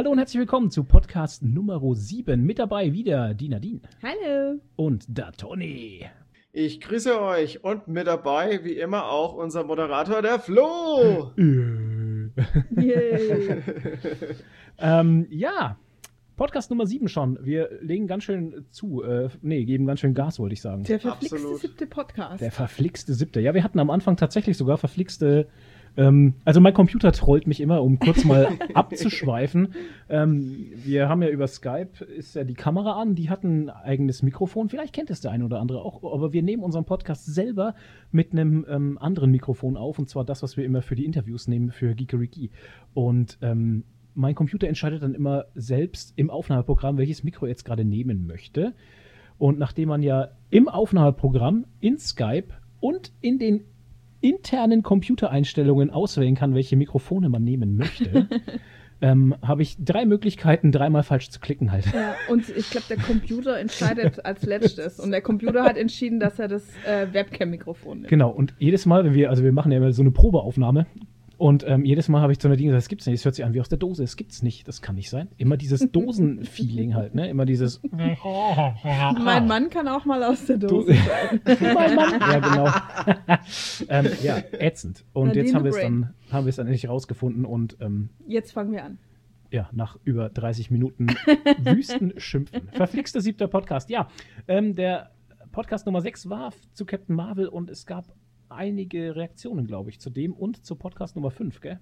Hallo und herzlich willkommen zu Podcast Nummer 7. Mit dabei wieder die Nadine. Hallo. Und der Toni. Ich grüße euch und mit dabei, wie immer, auch unser Moderator, der Flo. Ja, Podcast Nummer 7 schon. Wir legen ganz schön geben ganz schön Gas, wollte ich sagen. Der verflixte 7. Podcast. Der verflixte 7. Ja, wir hatten am Anfang tatsächlich sogar verflixte... Also mein Computer trollt mich immer, um kurz mal abzuschweifen. Wir haben ja über Skype, ist ja die Kamera an, die hat ein eigenes Mikrofon. Vielleicht kennt es der eine oder andere auch, aber wir nehmen unseren Podcast selber mit einem anderen Mikrofon auf. Und zwar das, was wir immer für die Interviews nehmen, für Geekeriki. Und mein Computer entscheidet dann immer selbst im Aufnahmeprogramm, welches Mikro er jetzt gerade nehmen möchte. Und nachdem man ja im Aufnahmeprogramm, in Skype und in den internen Computereinstellungen auswählen kann, welche Mikrofone man nehmen möchte, habe ich 3 Möglichkeiten, 3-mal falsch zu klicken halt. Ja, und ich glaube, der Computer entscheidet als letztes. Und der Computer hat entschieden, dass er das Webcam-Mikrofon nimmt. Genau, und jedes Mal, wenn wir machen ja immer so eine Probeaufnahme, und jedes Mal habe ich zu Nadine gesagt, das gibt's nicht, das hört sich an wie aus der Dose, das gibt's nicht, das kann nicht sein. Immer dieses Dosen-Feeling halt, ne? Immer dieses... Mein Mann kann auch mal aus der Dose sein. Mein Mann. Ja, genau. Ja, ätzend. Und Nadine jetzt haben wir es dann endlich rausgefunden und jetzt fangen wir an. ja, nach über 30 Minuten Wüstenschimpfen. Verflixter 7. Podcast. Ja, der Podcast Nummer 6 war zu Captain Marvel und es gab einige Reaktionen, glaube ich, zu dem und zu Podcast Nummer 5, gell?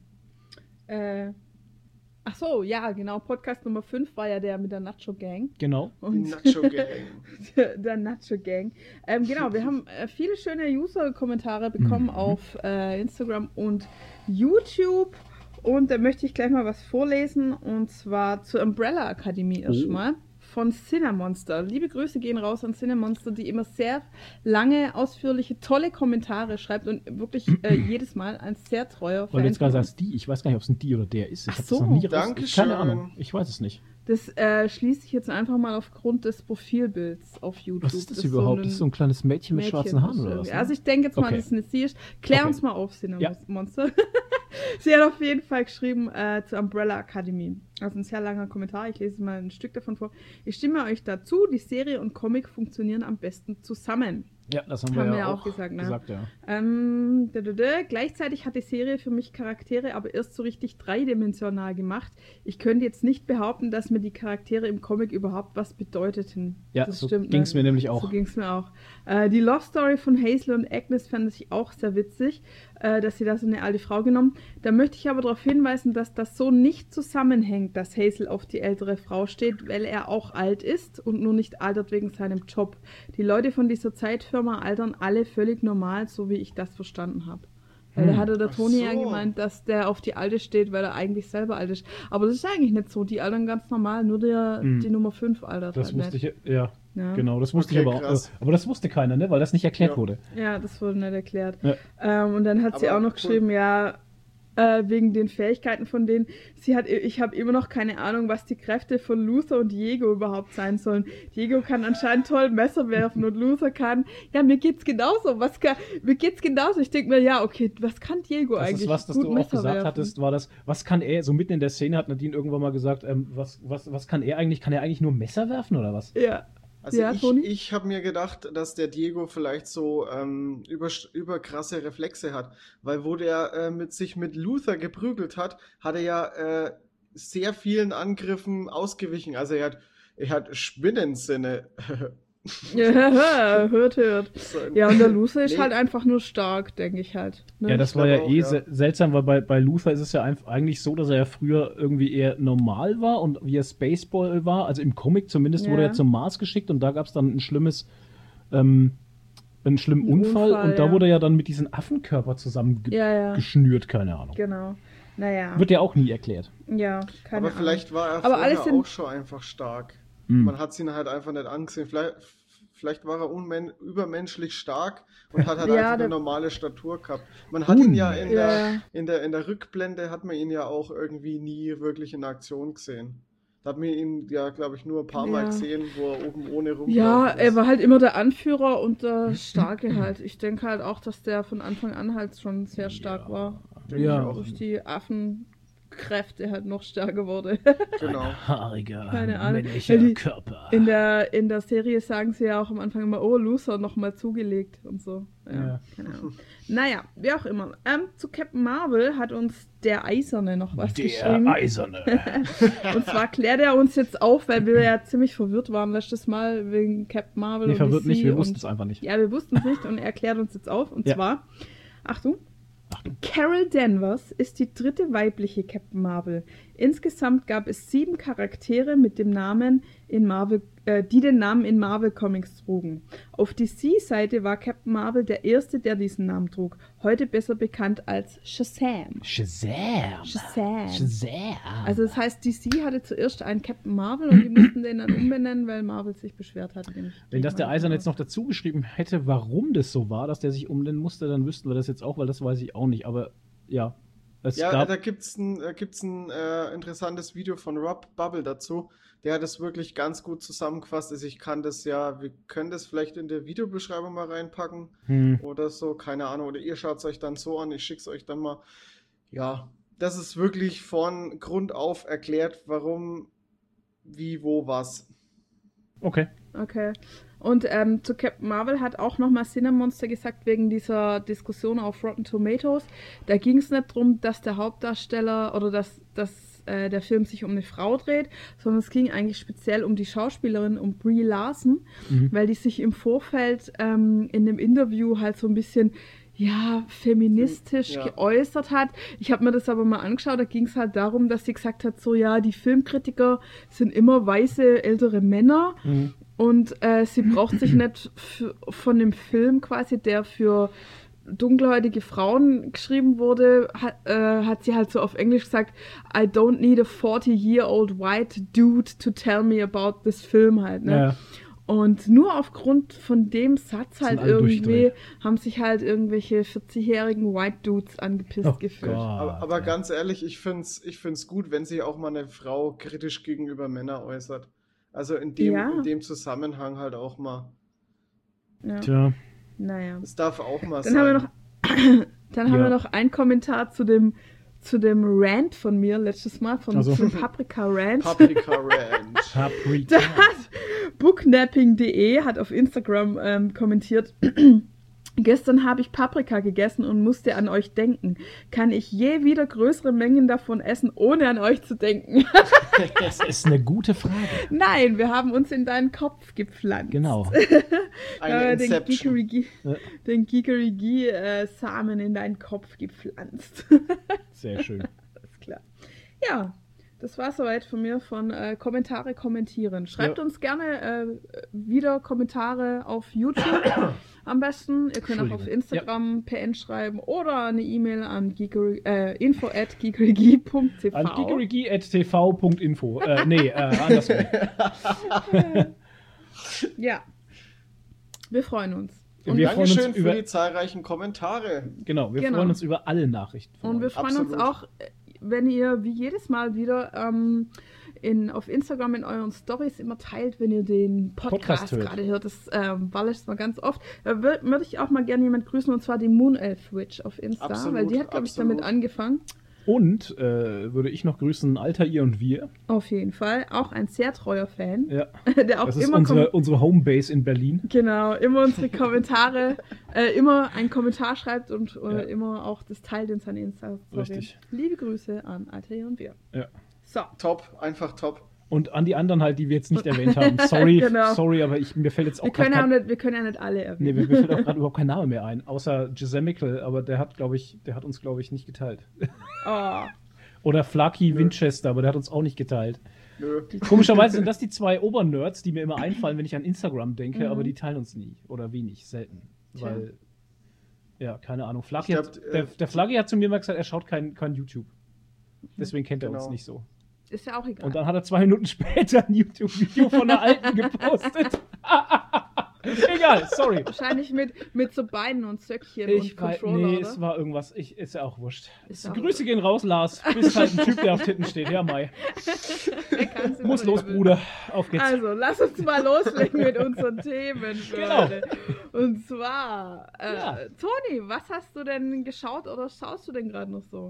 Ach so, ja, genau. Podcast Nummer 5 war ja der mit der Nacho Gang. Genau. Und Nacho Gang. der Nacho Gang. Genau, wir haben viele schöne User-Kommentare bekommen auf Instagram und YouTube. Und da möchte ich gleich mal was vorlesen. Und zwar zur Umbrella Akademie erstmal. Von Cinemonster. Liebe Grüße gehen raus an Cinemonster, die immer sehr lange, ausführliche, tolle Kommentare schreibt und wirklich jedes Mal ein sehr treuer Fan. Weil du jetzt gerade sagst, ich weiß gar nicht, ob es ein die oder der ist. Ich habe das noch nie keine Ahnung. Ich weiß es nicht. Das schließe ich jetzt einfach mal aufgrund des Profilbilds auf YouTube. Was ist das überhaupt? Das ist so ein kleines Mädchen mit schwarzen Haaren oder was? Ne? Also ich denke jetzt mal, dass es eine sie ist. Klär uns mal auf, Cinemonster. Sie hat auf jeden Fall geschrieben zur Umbrella Academy. Also ein sehr langer Kommentar. Ich lese mal ein Stück davon vor. Ich stimme euch dazu, die Serie und Comic funktionieren am besten zusammen. Ja, das haben wir ja auch gesagt. Ne? Ja. Gleichzeitig hat die Serie für mich Charaktere aber erst so richtig dreidimensional gemacht. Ich könnte jetzt nicht behaupten, dass mir die Charaktere im Comic überhaupt was bedeuteten. Ja, das stimmt. Ging es mir nämlich auch. So ging es mir auch. Die Love Story von Hazel und Agnes fand ich auch sehr witzig, dass sie da so eine alte Frau genommen. Da möchte ich aber darauf hinweisen, dass das so nicht zusammenhängt, dass Hazel auf die ältere Frau steht, weil er auch alt ist und nur nicht altert wegen seinem Job. Die Leute von dieser Zeitfirma altern alle völlig normal, so wie ich das verstanden habe. Weil da hatte der Toni ja gemeint, dass der auf die Alte steht, weil er eigentlich selber alt ist. Aber das ist eigentlich nicht so. Die altern ganz normal, nur die Nummer 5 altert. Das halt wusste nicht. ich, ja. Genau, das wusste ich aber auch. Aber das wusste keiner, ne? Weil das nicht erklärt wurde. Ja, das wurde nicht erklärt. Ja. Und dann hat sie auch noch geschrieben, wegen den Fähigkeiten von denen. Ich habe immer noch keine Ahnung, was die Kräfte von Luther und Diego überhaupt sein sollen. Diego kann anscheinend toll Messer werfen und Luther kann, mir geht's genauso. Mir geht's genauso. Ich denke mir, ja, okay, was kann Diego eigentlich? Das ist was, das du auch gesagt hattest, war das, was kann er, so mitten in der Szene hat Nadine irgendwann mal gesagt, was kann er eigentlich? Kann er eigentlich nur Messer werfen oder was? Ja. Also ich habe mir gedacht, dass der Diego vielleicht so überkrasse Reflexe hat, weil wo der sich mit Luther geprügelt hat, hat er ja sehr vielen Angriffen ausgewichen. Also er hat Spinnensinne. Ja, hört. Ja, und der Luther ist halt einfach nur stark, denke ich halt. Ne? Ja, das war ja seltsam, weil bei Luther ist es ja eigentlich so, dass er ja früher irgendwie eher normal war und wie er Spaceball war, also im Comic zumindest wurde er zum Mars geschickt und da gab es dann einen schlimmen Unfall und da wurde er ja dann mit diesem Affenkörper zusammengeschnürt, keine Ahnung. Genau. Naja. Wird ja auch nie erklärt. Ja, keine Ahnung. Aber vielleicht war er vorher auch schon einfach stark. Man hat ihn halt einfach nicht angesehen. Vielleicht war er übermenschlich stark und hat halt einfach eine normale Statur gehabt. Man hat ihn ja in der Rückblende hat man ihn ja auch irgendwie nie wirklich in Aktion gesehen. Da hat man ihn ja, glaube ich, nur ein paar Mal gesehen, wo er oben ohne rumgelaufen ist. Ja, er war halt immer der Anführer und der Starke halt. Ich denke halt auch, dass der von Anfang an halt schon sehr stark war. Ja. Durch die Kräfte halt noch stärker wurde. Genau. Ein haariger, keine Ahnung. männlicher Körper. In der Serie sagen sie ja auch am Anfang immer, oh, Luther nochmal zugelegt und so. Ja. Keine Ahnung. Naja, wie auch immer. Zu Captain Marvel hat uns der Eiserne noch was geschrieben. Der Eiserne. Und zwar klärt er uns jetzt auf, weil wir ja ziemlich verwirrt waren letztes Mal wegen Captain Marvel. Nee, verwirrt nicht, wir wussten es einfach nicht. Ja, wir wussten es nicht und er klärt uns jetzt auf. Und zwar, Achtung. Carol Danvers ist die 3. weibliche Captain Marvel. Insgesamt gab es 7 Charaktere mit dem Namen die den Namen in Marvel Comics trugen. Auf DC-Seite war Captain Marvel der erste, der diesen Namen trug. Heute besser bekannt als Shazam. Shazam. Also das heißt, DC hatte zuerst einen Captain Marvel und die mussten den dann umbenennen, weil Marvel sich beschwert hat. Wenn das der Eisern jetzt noch dazu geschrieben hätte, warum das so war, dass der sich umbenennen musste, dann wüssten wir das jetzt auch, weil das weiß ich auch nicht. Aber ja. Da gibt's ein interessantes Video von Rob Bubble dazu. Der hat es wirklich ganz gut zusammengefasst. Also wir können das vielleicht in der Videobeschreibung mal reinpacken oder so, keine Ahnung. Oder ihr schaut es euch dann so an, ich schicke es euch dann mal. Ja, das ist wirklich von Grund auf erklärt, warum, wie, wo, was. Okay. Und zu Captain Marvel hat auch nochmal Cinemonster gesagt, wegen dieser Diskussion auf Rotten Tomatoes. Da ging es nicht darum, dass der Hauptdarsteller oder dass der Film sich um eine Frau dreht, sondern es ging eigentlich speziell um die Schauspielerin, um Brie Larson, weil die sich im Vorfeld in dem Interview halt so ein bisschen feministisch geäußert hat. Ich habe mir das aber mal angeschaut, da ging es halt darum, dass sie gesagt hat, so die Filmkritiker sind immer weiße, ältere Männer und sie braucht sich nicht von dem Film quasi, der für dunkelhäutige Frauen geschrieben wurde, hat sie halt so auf Englisch gesagt, I don't need a 40-year-old white dude to tell me about this film halt, ne? Ja. Und nur aufgrund von dem Satz halt irgendwie haben sich halt irgendwelche 40-jährigen White Dudes angepisst gefühlt. Aber ganz ehrlich, ich find's gut, wenn sich auch mal eine Frau kritisch gegenüber Männern äußert. Also in dem Zusammenhang halt auch mal. Ja. Tja. Naja. Das darf auch mal sein. Dann haben wir noch einen Kommentar zu dem Rant von mir letztes Mal, zum Paprika Rant. Da hat booknapping.de hat auf Instagram kommentiert, gestern habe ich Paprika gegessen und musste an euch denken. Kann ich je wieder größere Mengen davon essen, ohne an euch zu denken? Das ist eine gute Frage. Nein, wir haben uns in deinen Kopf gepflanzt. Genau. Den Kikerigi-Samen in deinen Kopf gepflanzt. Sehr schön. Alles klar. Ja, das war soweit von mir von Kommentare kommentieren. Schreibt uns gerne wieder Kommentare auf YouTube am besten. Ihr könnt auch auf Instagram PN schreiben oder eine E-Mail an info@geekerigi.tv. An geekerigi@tv.info. Andersrum. Ja. Wir freuen uns. Und Dankeschön für die zahlreichen Kommentare. Genau, wir freuen uns über alle Nachrichten. Und wir freuen uns auch, wenn ihr wie jedes Mal wieder auf Instagram in euren Stories immer teilt, wenn ihr den Podcast gerade hört. Das war letztes Mal ganz oft. Würde ich auch mal gerne jemand grüßen, und zwar die Moon Elf Witch auf Insta, weil die hat, glaube ich, damit angefangen. Und würde ich noch grüßen, Alter, ihr und wir. Auf jeden Fall. Auch ein sehr treuer Fan. Ja. Der auch das ist unsere Homebase in Berlin. Genau, immer unsere Kommentare, immer einen Kommentar schreibt und immer auch das teilt in seine Insta. Richtig. Liebe Grüße an Alter, ihr und wir. Ja. So. Top, einfach top. Und an die anderen halt, die wir jetzt nicht erwähnt haben. Sorry, sorry, aber mir fällt jetzt auch wir können ja nicht alle erwähnen. Nee, mir fällt auch gerade überhaupt kein Name mehr ein, außer Gisemical, aber der hat uns, glaube ich, nicht geteilt. Oh. Oder Flaky Winchester, aber der hat uns auch nicht geteilt. Nö. Komischerweise sind das die 2 Obernerds, die mir immer einfallen, wenn ich an Instagram denke, aber die teilen uns nie oder wenig, selten. Weil, keine Ahnung. Der Flaggy hat zu mir mal gesagt, er schaut kein YouTube. Deswegen kennt er uns nicht so. Ist ja auch egal. Und dann hat er 2 Minuten später ein YouTube-Video von der Alten gepostet. Egal, sorry. Wahrscheinlich mit so Beinen und Zöckchen und Controller, nee, oder? Es war irgendwas. Ist ja auch wurscht. Grüße gehen raus, Lars. Bist halt ein Typ, der auf Titten steht. Ja, Mai. Muss los, Bruder. Auf geht's. Also, lass uns mal loslegen mit unseren Themen. Genau. Und zwar, Toni, was hast du denn geschaut oder schaust du denn gerade noch so?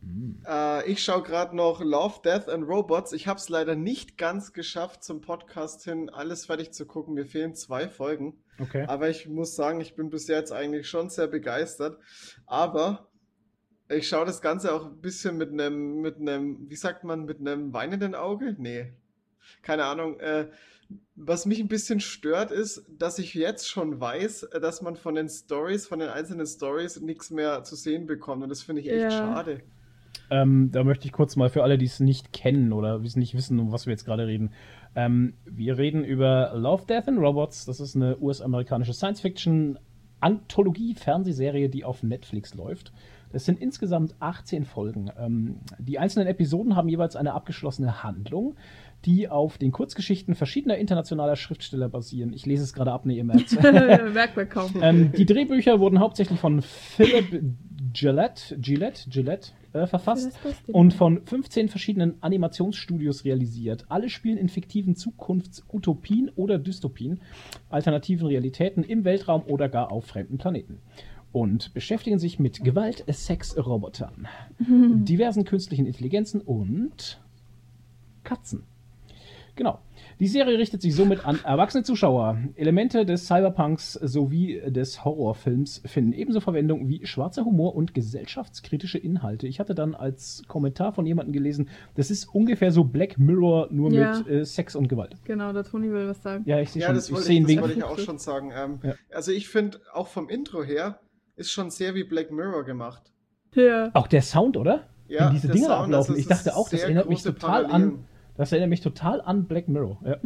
Ich schaue gerade noch Love, Death and Robots. Ich habe es leider nicht ganz geschafft, zum Podcast hin alles fertig zu gucken. Mir fehlen 2 Folgen. Okay. Aber ich muss sagen, ich bin bis jetzt eigentlich schon sehr begeistert. Aber ich schaue das Ganze auch ein bisschen mit einem, wie sagt man, mit einem weinenden Auge? Nee, keine Ahnung. Was mich ein bisschen stört, ist, dass ich jetzt schon weiß, dass man von den einzelnen Stories nichts mehr zu sehen bekommt. Und das finde ich echt schade. Da möchte ich kurz mal für alle, die es nicht kennen oder nicht wissen, um was wir jetzt gerade reden. Wir reden über Love, Death and Robots. Das ist eine US-amerikanische Science-Fiction-Anthologie-Fernsehserie, die auf Netflix läuft. Das sind insgesamt 18 Folgen. Die einzelnen Episoden haben jeweils eine abgeschlossene Handlung, die auf den Kurzgeschichten verschiedener internationaler Schriftsteller basieren. Ich lese es gerade ab, ihr merkt es. Merkt man kaum. Die Drehbücher wurden hauptsächlich von Philip Gillette verfasst und von 15 verschiedenen Animationsstudios realisiert. Alle spielen in fiktiven Zukunftsutopien oder Dystopien, alternativen Realitäten im Weltraum oder gar auf fremden Planeten. Und beschäftigen sich mit Gewalt, Sex, Robotern, diversen künstlichen Intelligenzen und Katzen. Genau. Die Serie richtet sich somit an erwachsene Zuschauer. Elemente des Cyberpunks sowie des Horrorfilms finden ebenso Verwendung wie schwarzer Humor und gesellschaftskritische Inhalte. Ich hatte dann als Kommentar von jemandem gelesen, das ist ungefähr so Black Mirror, nur mit Sex und Gewalt. Genau, der Toni will was sagen. Ja, ich sehe schon. Das wollte ich auch schon sagen. Also ich finde, auch vom Intro her, ist schon sehr wie Black Mirror gemacht. Ja. Auch der Sound, oder? Ja, wie diese Dinger Sound, ablaufen. Ich dachte auch, das erinnert mich total an. Das erinnert mich total an Black Mirror. Ja.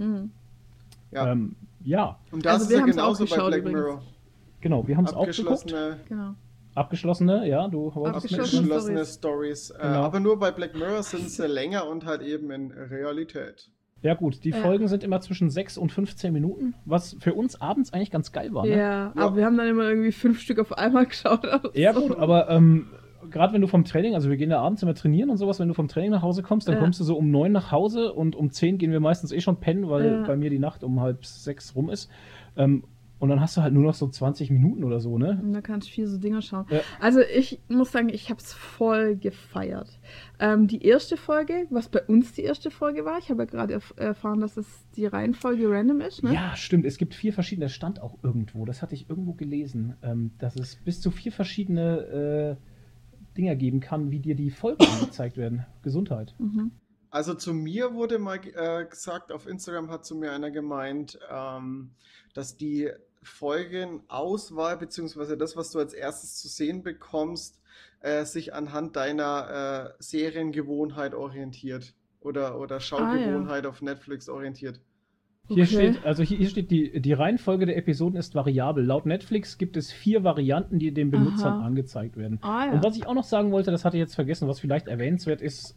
Ja. Und das ist ja genauso bei Black Mirror. Genau, wir haben es auch geguckt. Genau. Abgeschlossene, ja, du Abgeschlossene Stories. Genau. Aber nur bei Black Mirror sind sie länger und halt eben in Realität. Ja gut, die Folgen sind immer zwischen 6 und 15 Minuten, was für uns abends eigentlich ganz geil war. Ne? Ja, aber wir haben dann immer irgendwie 5 Stück auf einmal geschaut. Ja gut, aber gerade wenn du vom Training, also wir gehen ja abends immer trainieren und sowas, wenn du vom Training nach Hause kommst, dann kommst du so um 9 nach Hause und um 10 gehen wir meistens schon pennen, weil bei mir die Nacht um 5:30 rum ist. Und dann hast du halt nur noch so 20 Minuten oder so, ne? Und da kannst du 4 so Dinger schauen. Ja. Also ich muss sagen, ich hab's voll gefeiert. Die erste Folge, was bei uns die erste Folge war, ich habe ja gerade erfahren, dass es die Reihenfolge random ist, ne? Ja, stimmt. Es gibt 4 verschiedene, das stand auch irgendwo, das hatte ich irgendwo gelesen, dass es bis zu 4 verschiedene Dinger geben kann, wie dir die Folgen angezeigt werden. Gesundheit. Mhm. Also zu mir wurde mal gesagt, auf Instagram hat zu mir einer gemeint, dass die Folgenauswahl, beziehungsweise das, was du als erstes zu sehen bekommst, sich anhand deiner Seriengewohnheit orientiert oder Schaugewohnheit auf Netflix orientiert. Hier steht, die Reihenfolge der Episoden ist variabel. Laut Netflix gibt es 4 Varianten, die den Benutzern angezeigt werden. Und was ich auch noch sagen wollte, das hatte ich jetzt vergessen, was vielleicht erwähnenswert ist,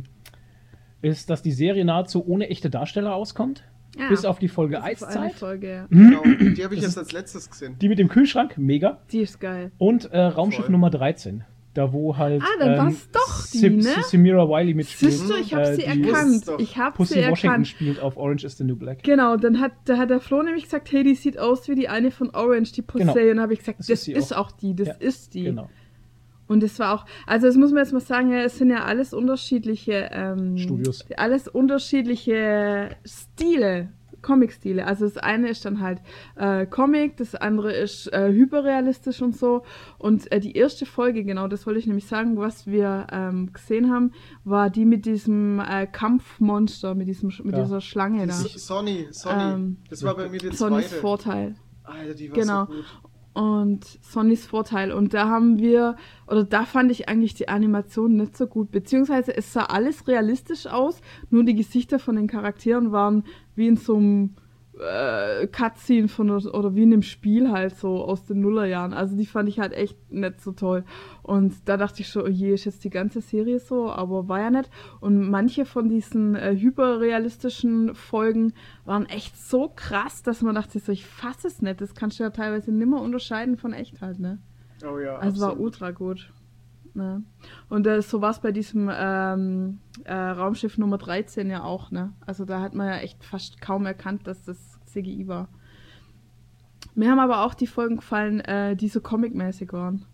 ist, dass die Serie nahezu ohne echte Darsteller auskommt. Ja. Bis auf die Folge Eiszeit. Genau, die habe ich jetzt als letztes gesehen. Die mit dem Kühlschrank, mega. Die ist geil. Und Raumschiff Nummer 13. Da wo halt dann war's doch die, ne? Samira Wiley mitspielt. Siehst du, ich habe sie erkannt. Ich habe sie erkannt. Washington spielt auf Orange is the New Black. Genau, da hat der Flo nämlich gesagt, hey, die sieht aus wie die eine von Orange, die Pussy. Genau. Und dann habe ich gesagt, das ist auch die, das ist die. Genau. Und es war auch, also das muss man jetzt mal sagen, es sind ja alles unterschiedliche Studios. Alles unterschiedliche Stile. Comic-Stile. Also das eine ist dann halt Comic, das andere ist hyperrealistisch und so. Und die erste Folge, genau, das wollte ich nämlich sagen, was wir gesehen haben, war die mit diesem Kampfmonster, mit dieser Schlange da. Sonny. Das war bei mir die Sonnys zweite. Vorteil. Alter, die war so gut. Und Sonnys Vorteil. Und da fand ich eigentlich die Animation nicht so gut. Beziehungsweise es sah alles realistisch aus, nur die Gesichter von den Charakteren waren wie in so einem Cutscene oder wie in einem Spiel halt so aus den Nullerjahren. Also die fand ich halt echt nicht so toll. Und da dachte ich schon, oh je, ist jetzt die ganze Serie so, aber war ja nicht. Und manche von diesen hyperrealistischen Folgen waren echt so krass, dass man dachte so, ich fasse es nicht. Das kannst du ja teilweise nimmer unterscheiden von echt halt, ne? Oh ja, also absolut. War ultra gut. Ne? Und so war es bei diesem Raumschiff Nummer 13 ja auch, ne? Also da hat man ja echt fast kaum erkannt, dass das CGI war. Mir haben aber auch die Folgen gefallen, die so comic-mäßig waren.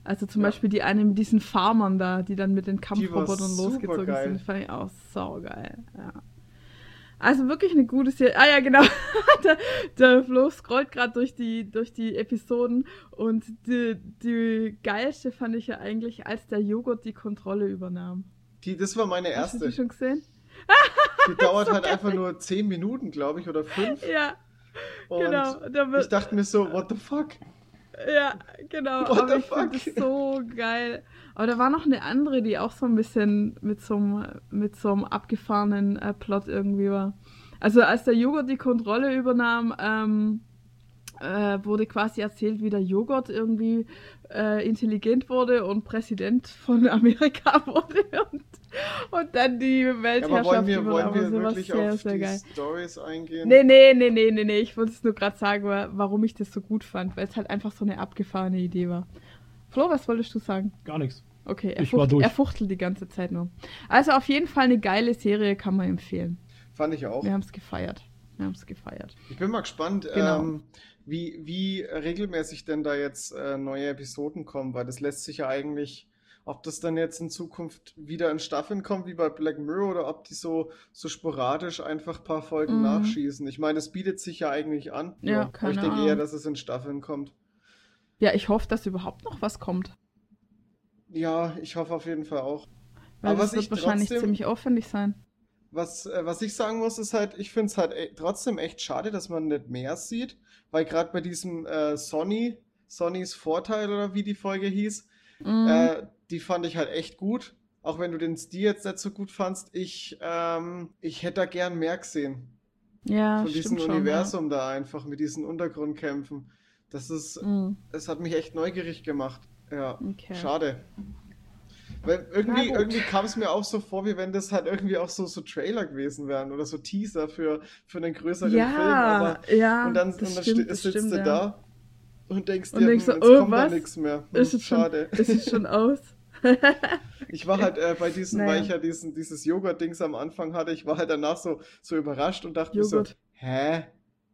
Also zum Beispiel die eine mit diesen Farmern da, die dann mit den Kampfrobotern losgezogen sind. Fand ich auch saugeil. Ja. Also wirklich eine gute Serie. Ah ja, genau. der Flo scrollt gerade durch die Episoden und die geilste fand ich ja eigentlich, als der Joghurt die Kontrolle übernahm. Das war meine erste. Hast du die schon gesehen? Die dauert halt einfach nur 10 Minuten, glaube ich, oder 5. Ja, und genau. Ich dachte mir so, what the fuck? Ja, genau. Aber ich finde das so geil. Aber da war noch eine andere, die auch so ein bisschen mit so einem abgefahrenen Plot irgendwie war. Also als der Joghurt die Kontrolle übernahm, wurde quasi erzählt, wie der Joghurt irgendwie intelligent wurde und Präsident von Amerika wurde und dann die Weltherrschaft übernahm. Wollen wir wirklich sehr, auf sehr die geil. Storys eingehen? Nee. Ich wollte es nur gerade sagen, warum ich das so gut fand, weil es halt einfach so eine abgefahrene Idee war. Flo, was wolltest du sagen? Gar nichts. Okay, er fuchtelt die ganze Zeit nur. Also auf jeden Fall eine geile Serie, kann man empfehlen. Fand ich auch. Wir haben es gefeiert. Ich bin mal gespannt, Genau. wie regelmäßig denn da jetzt neue Episoden kommen, weil das lässt sich ja eigentlich, ob das dann jetzt in Zukunft wieder in Staffeln kommt, wie bei Black Mirror, oder ob die so sporadisch einfach ein paar Folgen nachschießen. Ich meine, es bietet sich ja eigentlich an. Ja, aber ich denke eher, dass es in Staffeln kommt. Ja, ich hoffe, dass überhaupt noch was kommt. Ja, ich hoffe auf jeden Fall auch. Weil aber das wird wahrscheinlich ziemlich aufwendig sein. Was ich sagen muss, ist halt, ich finde es halt trotzdem echt schade, dass man nicht mehr sieht, weil gerade bei diesem Sonnys Vorteil, oder wie die Folge hieß, die fand ich halt echt gut. Auch wenn du den Stil jetzt nicht so gut fandst, ich hätte da gern mehr gesehen. Ja, von diesem Universum da einfach, mit diesen Untergrundkämpfen. Das hat mich echt neugierig gemacht. Ja, okay. Schade. Weil irgendwie kam es mir auch so vor, wie wenn das halt irgendwie auch so Trailer gewesen wären oder so Teaser für einen größeren Film. Aber, und dann sitzt du da und denkst dir, jetzt kommt da nichts mehr. Schade. Ist es schon aus? Ich war halt bei weil ich ja dieses Joghurt-Dings am Anfang hatte, ich war halt danach so überrascht und dachte mir so, hä?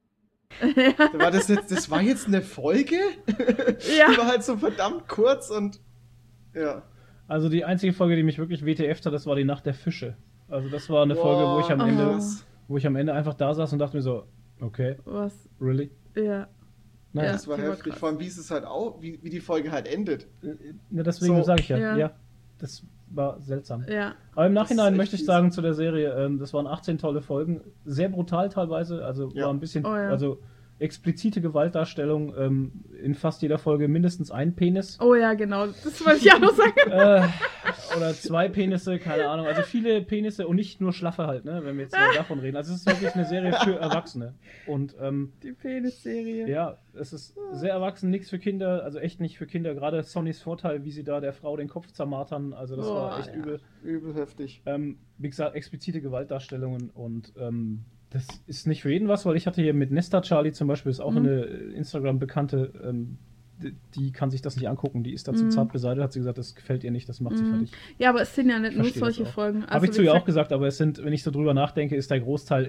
Das war jetzt eine Folge? Ja. Die war halt so verdammt kurz und ja. Also die einzige Folge, die mich wirklich WTF hat, das war die Nacht der Fische. Also das war eine Folge, wo ich am Ende einfach da saß und dachte mir so, okay. Was? Really? Ja. Nein, ja, das war heftig. Vor allem, wie es halt auch, wie die Folge halt endet. Ja, deswegen sage ich ja. Das war seltsam. Ja. Aber im Nachhinein möchte ich sagen zu der Serie, das waren 18 tolle Folgen, sehr brutal teilweise, also war ein bisschen, also explizite Gewaltdarstellung, in fast jeder Folge mindestens ein Penis. Oh ja, genau, das wollte ich auch noch sagen. Oder 2 Penisse, keine Ahnung, also viele Penisse und nicht nur Schlaffe halt, ne, wenn wir jetzt davon reden. Also es ist wirklich eine Serie für Erwachsene. Und die Penis-Serie. Ja, es ist sehr erwachsen, nichts für Kinder, also echt nicht für Kinder. Gerade Sonnys Vorteil, wie sie da der Frau den Kopf zermartern, also das war echt übel. Übel heftig. Wie gesagt, explizite Gewaltdarstellungen und das ist nicht für jeden was, weil ich hatte hier mit Nesta Charlie zum Beispiel, ist auch eine Instagram-Bekannte, die kann sich das nicht angucken, die ist dazu zart beseitigt, hat sie gesagt, das gefällt ihr nicht, das macht sie fertig. Ja, aber es sind ja nicht nur solche Folgen. Also, habe ich zu ihr auch gesagt, aber es sind, wenn ich so drüber nachdenke, ist der Großteil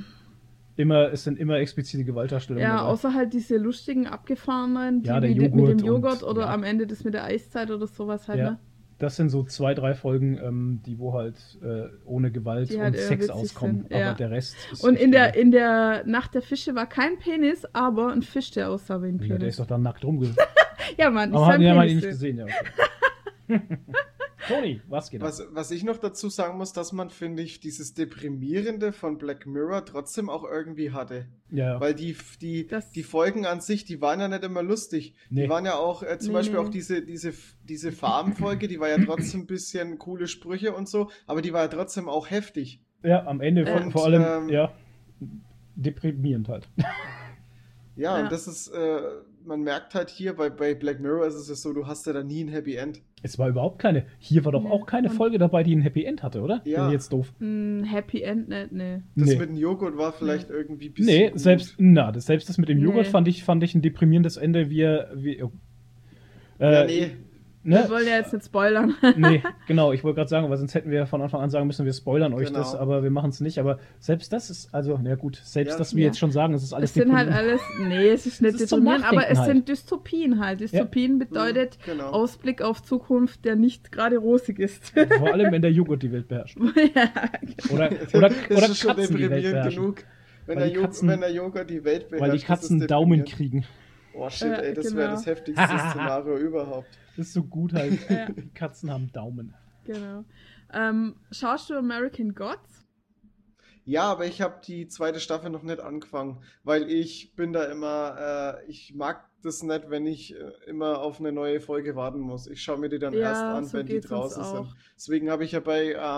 es sind immer explizite Gewaltdarstellungen. Ja, außer halt diese lustigen, abgefahrenen, die mit dem Joghurt oder am Ende das mit der Eiszeit oder sowas halt, ne? Das sind so 2, 3 Folgen, die wo halt ohne Gewalt und Sex auskommen. Sind, aber der Rest ist. Und in der Nacht der Fische war kein Penis, aber ein Fisch, der aussah wie ein Penis. Ja, der ist doch dann nackt rumgegangen. Ja, Mann, aber haben wir ihn nicht gesehen, ja. Okay. Toni, was geht ab? Was ich noch dazu sagen muss, dass man, finde ich, dieses Deprimierende von Black Mirror trotzdem auch irgendwie hatte. Ja. Weil die Folgen an sich, die waren ja nicht immer lustig. Nee. Die waren ja auch, zum Beispiel auch diese Farbenfolge, die war ja trotzdem ein bisschen coole Sprüche und so, aber die war ja trotzdem auch heftig. Ja, am Ende vor allem, deprimierend halt. Ja, und das ist, man merkt halt hier, bei Black Mirror ist es ja so, du hast ja da nie ein Happy End. Es war überhaupt keine, hier war doch auch keine Folge dabei, die ein Happy End hatte, oder? Ja. Bin ich jetzt doof. Happy End nicht, ne. Das mit dem Joghurt war vielleicht irgendwie ein bisschen gut. selbst das mit dem Joghurt fand ich ein deprimierendes Ende, nee. Wir wollen ja jetzt nicht spoilern. Nee, genau, ich wollte gerade sagen, weil sonst hätten wir von Anfang an sagen müssen, wir spoilern euch das, aber wir machen es nicht. Aber selbst das ist, also, na gut, dass wir jetzt schon sagen, es ist alles deprimierend. Es sind halt alles, nee, es ist nicht deprimierend, aber es sind Dystopien halt. Dystopien bedeutet Ausblick auf Zukunft, der nicht gerade rosig ist. Vor allem, wenn der Joghurt die Welt beherrscht. Oder das ist schon deprimierend genug, wenn der Joghurt die Welt beherrscht. Weil die Katzen Daumen kriegen. Oh shit, ey, das wäre das heftigste Szenario überhaupt. Das ist so gut halt. Die Katzen haben Daumen. Genau. Schaust du American Gods? Ja, aber ich habe die zweite Staffel noch nicht angefangen, weil ich bin da immer, ich mag das nicht, wenn ich immer auf eine neue Folge warten muss. Ich schaue mir die dann erst an, so wenn die draußen sind. Deswegen habe ich ja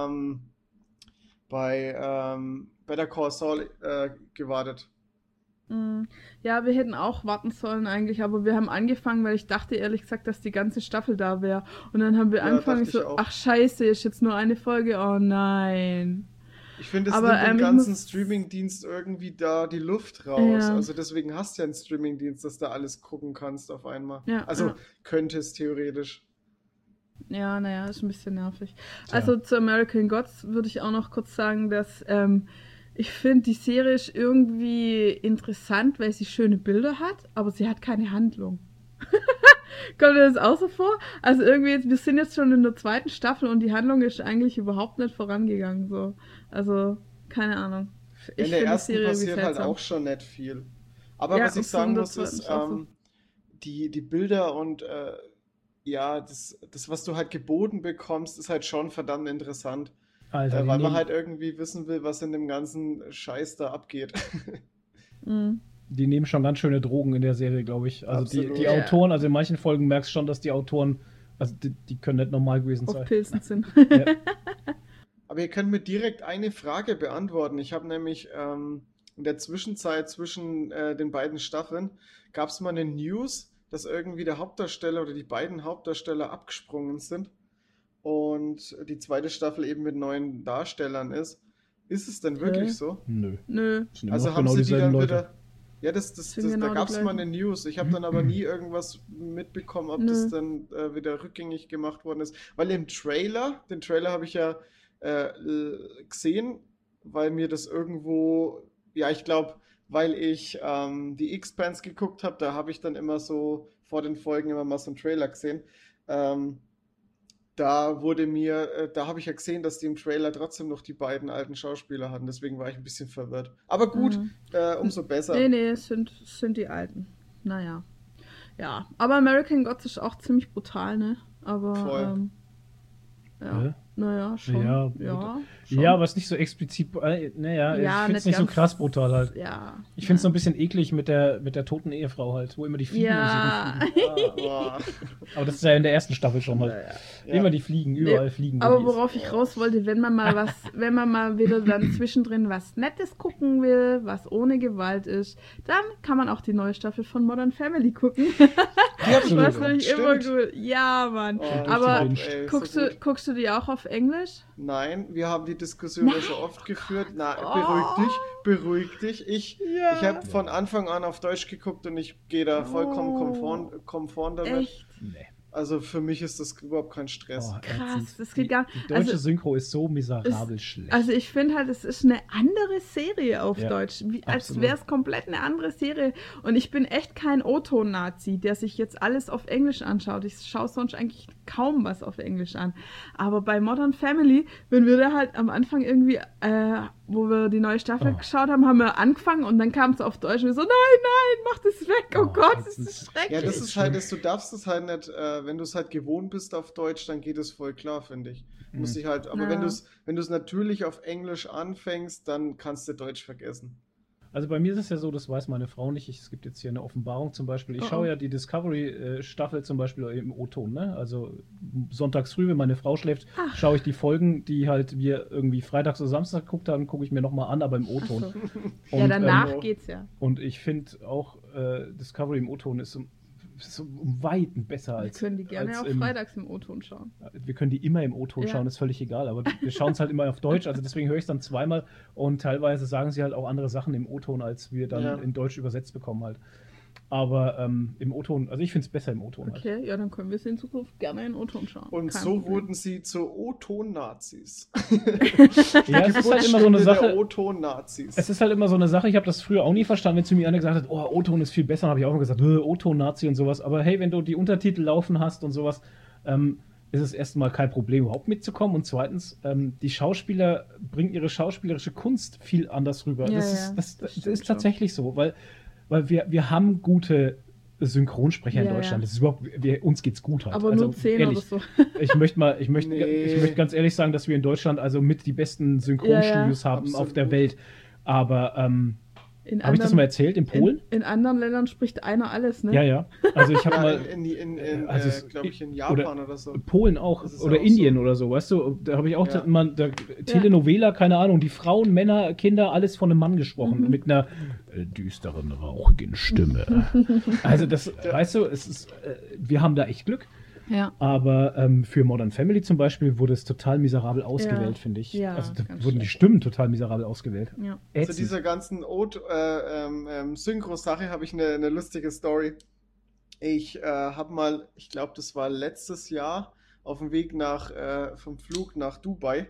bei Better Call Saul gewartet. Ja, wir hätten auch warten sollen eigentlich, aber wir haben angefangen, weil ich dachte ehrlich gesagt, dass die ganze Staffel da wäre. Und dann haben wir angefangen so, ach scheiße, ist jetzt nur eine Folge, oh nein. Ich finde, es nimmt dem ganzen Streamingdienst irgendwie da die Luft raus. Ja. Also deswegen hast du ja einen Streamingdienst, dass du alles gucken kannst auf einmal. Ja, also könntest theoretisch. Ja, naja, ist ein bisschen nervig. Tja. Also zu American Gods würde ich auch noch kurz sagen, dass ich finde, die Serie ist irgendwie interessant, weil sie schöne Bilder hat, aber sie hat keine Handlung. Kommt dir das auch so vor? Also irgendwie, wir sind jetzt schon in der zweiten Staffel und die Handlung ist eigentlich überhaupt nicht vorangegangen. So. Also, keine Ahnung. In der ersten passiert halt auch schon nicht viel. Aber was ich sagen muss, ist, die Bilder und das, was du halt geboten bekommst, ist halt schon verdammt interessant. Alter, weil man halt irgendwie wissen will, was in dem ganzen Scheiß da abgeht. Die nehmen schon ganz schöne Drogen in der Serie, glaube ich. Also die Autoren, also in manchen Folgen merkst du schon, dass die Autoren, also die können nicht normal gewesen sein. Auf Pilzen sind. Ja. Aber ihr könnt mir direkt eine Frage beantworten. Ich habe nämlich in der Zwischenzeit zwischen den beiden Staffeln gab es mal eine News, dass irgendwie der Hauptdarsteller oder die beiden Hauptdarsteller abgesprungen sind. Und die zweite Staffel eben mit neuen Darstellern ist. Ist es denn wirklich so? Nö. Also haben sie die dann wieder... Ja, da gab es mal eine News. Ich habe dann aber nie irgendwas mitbekommen, ob das dann wieder rückgängig gemacht worden ist. Weil den Trailer habe ich ja gesehen, weil mir das irgendwo... Ja, ich glaube, weil ich die Expanse geguckt habe, da habe ich dann immer so vor den Folgen immer mal so einen Trailer gesehen. Da habe ich ja gesehen, dass die im Trailer trotzdem noch die beiden alten Schauspieler hatten. Deswegen war ich ein bisschen verwirrt. Aber gut, umso besser. Nee, es sind die alten. Naja. Ja, aber American Gods ist auch ziemlich brutal, ne? Aber, voll. Naja, schon. Ja, aber es ist nicht so explizit, ich finde es nicht so krass brutal halt. Ja. Ich finde es so ein bisschen eklig mit der toten Ehefrau halt, wo immer die Fliegen fliegen. Aber das ist ja in der ersten Staffel schon halt. Ja. Immer die Fliegen, überall fliegen. Aber worauf ich raus wollte, wenn man mal wieder dann zwischendrin was Nettes gucken will, was ohne Gewalt ist, dann kann man auch die neue Staffel von Modern Family gucken. Das finde ich immer gut. Ja, Mann. Aber guckst du die auch auf Englisch? Nein, wir haben die Diskussion ja schon oft geführt. Na, beruhig dich. Ich habe von Anfang an auf Deutsch geguckt und ich gehe da vollkommen konform damit. Echt? Nee. Also für mich ist das überhaupt kein Stress. Krass, das geht gar nicht. Die deutsche Synchro ist so miserabel schlecht. Also ich finde halt, es ist eine andere Serie auf Deutsch. Als wäre es komplett eine andere Serie. Und ich bin echt kein O-Ton-Nazi, der sich jetzt alles auf Englisch anschaut. Ich schaue sonst eigentlich kaum was auf Englisch an. Aber bei Modern Family, wenn wir da halt am Anfang irgendwie, wo wir die neue Staffel geschaut haben, haben wir angefangen und dann kam es auf Deutsch und wir so, nein, mach das weg, oh Gott, das ist schrecklich. Ja, das ist halt, du darfst es halt nicht, wenn du es halt gewohnt bist auf Deutsch, dann geht es voll klar, finde ich. Muss ich halt, aber wenn du es natürlich auf Englisch anfängst, dann kannst du Deutsch vergessen. Also bei mir ist es ja so, das weiß meine Frau nicht. Es gibt jetzt hier eine Offenbarung zum Beispiel. Ich schaue ja die Discovery-Staffel zum Beispiel im O-Ton, ne? Also sonntags früh, wenn meine Frau schläft, schaue ich die Folgen, die halt wir irgendwie freitags oder Samstag geguckt haben, gucke ich mir nochmal an, aber im O-Ton. So. Ja, danach geht's ja. Und ich finde auch, Discovery im O-Ton ist so um Weiten besser als. Wir können die gerne auch freitags im O-Ton schauen. Wir können die immer im O-Ton schauen, ist völlig egal, aber wir schauen es halt immer auf Deutsch, also deswegen höre ich es dann zweimal und teilweise sagen sie halt auch andere Sachen im O-Ton, als wir dann in Deutsch übersetzt bekommen halt. Aber im O-Ton, also ich finde es besser im O-Ton. Okay, halt. ja, dann können wir es in Zukunft gerne in O-Ton schauen. Und kein so Problem. Wurden sie zu O-Ton-Nazis. Ja, es ist halt immer so eine Sache. O-Ton-Nazis. Es ist halt immer so eine Sache, ich habe das früher auch nie verstanden, wenn zu mir einer gesagt hat, oh, O-Ton ist viel besser, dann habe ich auch immer gesagt, O-Ton-Nazi und sowas. Aber hey, wenn du die Untertitel laufen hast und sowas, ist es erstmal kein Problem, überhaupt mitzukommen. Und zweitens, die Schauspieler bringen ihre schauspielerische Kunst viel anders rüber. Ja, das ist tatsächlich so, weil wir haben gute Synchronsprecher in Deutschland. Das ist überhaupt, uns geht's gut halt. Aber also, nur 10 ehrlich, oder so. Ich möchte ganz ehrlich sagen, dass wir in Deutschland also mit die besten Synchronstudios haben absolut. Auf der Welt. Aber habe ich das mal erzählt? In Polen? In anderen Ländern spricht einer alles, ne? Ja. Also ich habe mal... glaube ich, in Japan oder so. Polen auch. Oder auch Indien so. Oder so, weißt du? Da habe ich auch Telenovela, keine Ahnung, die Frauen, Männer, Kinder, alles von einem Mann gesprochen. Mit einer düsteren, rauchigen Stimme. Also das, weißt du, es ist, wir haben da echt Glück. Ja. Aber für Modern Family zum Beispiel wurde es total miserabel ausgewählt, finde ich. Ja, also da wurden die Stimmen total miserabel ausgewählt. Ja. Zu dieser ganzen Synchro-Sache habe ich eine lustige Story. Ich habe mal, ich glaube, das war letztes Jahr, auf dem Weg vom Flug nach Dubai,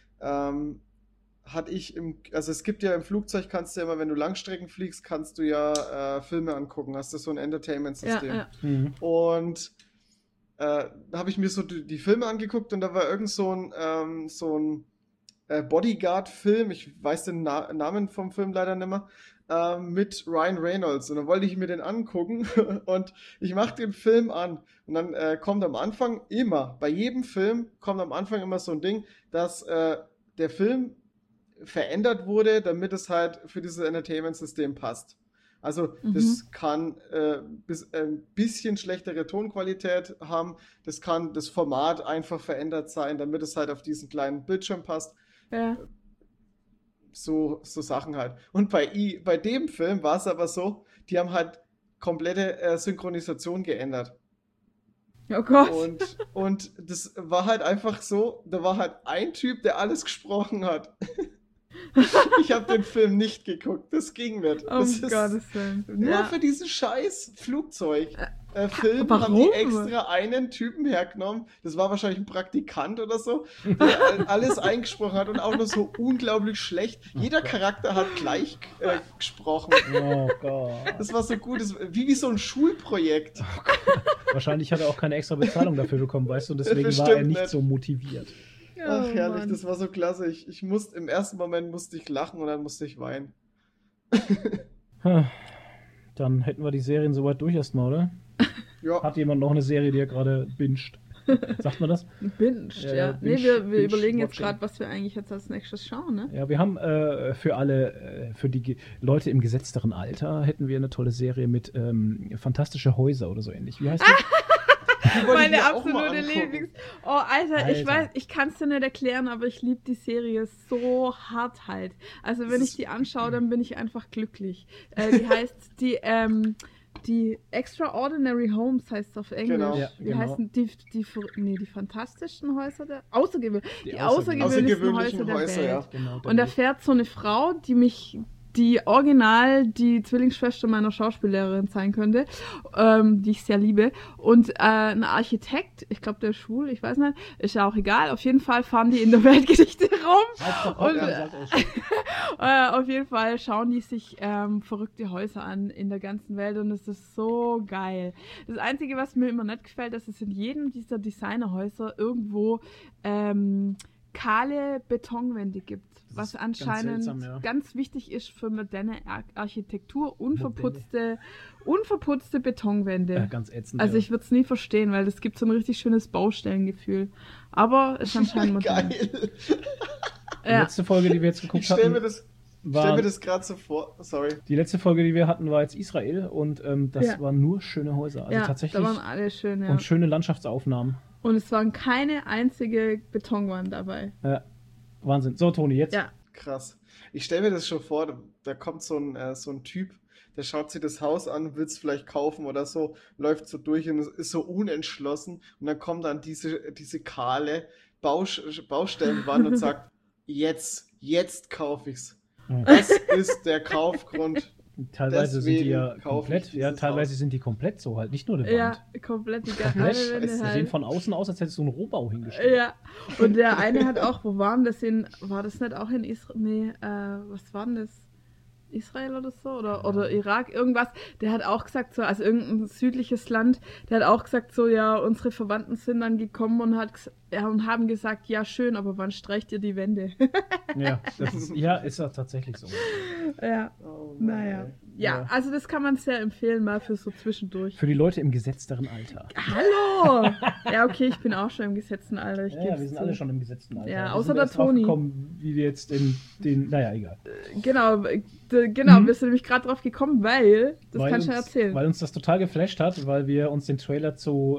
also es gibt ja im Flugzeug, kannst du ja immer, wenn du Langstrecken fliegst, kannst du ja Filme angucken, hast du so ein Entertainment-System. Ja. Und da habe ich mir so die Filme angeguckt und da war irgend so ein Bodyguard-Film, ich weiß den Namen vom Film leider nicht mehr, mit Ryan Reynolds. Und dann wollte ich mir den angucken und ich mache den Film an und dann kommt am Anfang immer, bei jedem Film kommt am Anfang immer so ein Ding, dass der Film verändert wurde, damit es halt für dieses Entertainment-System passt. Also das kann ein bisschen schlechtere Tonqualität haben, das kann das Format einfach verändert sein, damit es halt auf diesen kleinen Bildschirm passt. Ja. So Sachen halt. Und bei dem Film war es aber so, die haben halt komplette Synchronisation geändert. Oh Gott. Und das war halt einfach so, da war halt ein Typ, der alles gesprochen hat. Ich habe den Film nicht geguckt, das ging nicht. Oh Gottes Willen. Nur für diesen scheiß Flugzeug-Film haben die extra einen Typen hergenommen, das war wahrscheinlich ein Praktikant oder so, der alles eingesprochen hat und auch noch so unglaublich schlecht. Jeder Charakter hat gleich gesprochen. Oh Gott. Das war so gut, wie so ein Schulprojekt. Oh, wahrscheinlich hat er auch keine extra Bezahlung dafür bekommen, weißt du, und deswegen war er nicht so motiviert. Ach, herrlich, Mann. Das war so klasse. Im ersten Moment musste ich lachen und dann musste ich weinen. Dann hätten wir die Serien soweit durch erstmal, oder? Ja. Hat jemand noch eine Serie, die er gerade binscht? Sagt man das? Binscht, ja. Nee, wir überlegen jetzt gerade, was wir eigentlich jetzt als nächstes schauen, ne? Ja, wir haben für die Leute im gesetzteren Alter, hätten wir eine tolle Serie mit Fantastische Häuser oder so ähnlich. Wie heißt die? Meine absolute Lieblings... Oh, Alter, ich weiß, ich kann es dir nicht erklären, aber ich liebe die Serie so hart halt. Also wenn ich die anschaue, dann bin ich einfach glücklich. Die heißt, die Extraordinary Homes heißt es auf Englisch. Genau. Ja, Wie heißen die fantastischen Häuser der... Die außergewöhnlichen Häuser der Welt. Ja. Genau, und da fährt so eine Frau, die Zwillingsschwester meiner Schauspiellehrerin sein könnte, die ich sehr liebe. Und ein Architekt, ich glaube, der ist schwul, ich weiß nicht, ist ja auch egal. Auf jeden Fall fahren die in der Weltgeschichte rum. Und auf jeden Fall schauen die sich verrückte Häuser an in der ganzen Welt und es ist so geil. Das Einzige, was mir immer nicht gefällt, dass es in jedem dieser Designerhäuser irgendwo kahle Betonwände gibt, was anscheinend ganz wichtig ist für moderne Architektur, unverputzte Betonwände. Ja, ganz ätzend. Also ich würde es nie verstehen, weil das gibt so ein richtig schönes Baustellengefühl. Aber es ist anscheinend modern. Geil. Die letzte Folge, die wir jetzt geguckt hatten, stell mir das gerade so vor. Sorry. Die letzte Folge, die wir hatten, war jetzt Israel und das waren nur schöne Häuser. Also tatsächlich. Da waren alle schön, und schöne Landschaftsaufnahmen. Und es waren keine einzige Betonwand dabei. Ja, Wahnsinn. So, Toni, jetzt. Ja. Krass. Ich stelle mir das schon vor, da kommt so ein Typ, der schaut sich das Haus an, will es vielleicht kaufen oder so, läuft so durch und ist so unentschlossen und dann kommt dann diese kahle Baustellenwand und sagt, jetzt kaufe ich's. Das ist der Kaufgrund. Teilweise sind die ja komplett, sind die komplett so halt, nicht nur eine Wand. Ja, komplett. Die Wände sehen von außen aus, als hättest du einen Rohbau hingestellt. Ja, und der eine hat auch, wo waren das war das nicht auch in Israel? Nee, was war denn das? Israel oder so? Oder Irak, irgendwas. Der hat auch gesagt, so, also irgendein südliches Land, der hat auch gesagt, so, ja, unsere Verwandten sind dann gekommen und haben gesagt, ja, schön, aber wann streicht ihr die Wände? Ist das tatsächlich so. Ja, naja. Ja, also das kann man sehr empfehlen, mal für so zwischendurch. Für die Leute im gesetzteren Alter. Hallo! Ja, okay, ich bin auch schon im gesetzten Alter. Wir sind alle schon im gesetzten Alter. Ja, außer der Toni. Wie wir jetzt in den, naja, egal. Genau, wir sind nämlich gerade drauf gekommen, weil kannst du ja erzählen. Weil uns das total geflasht hat, weil wir uns den Trailer zu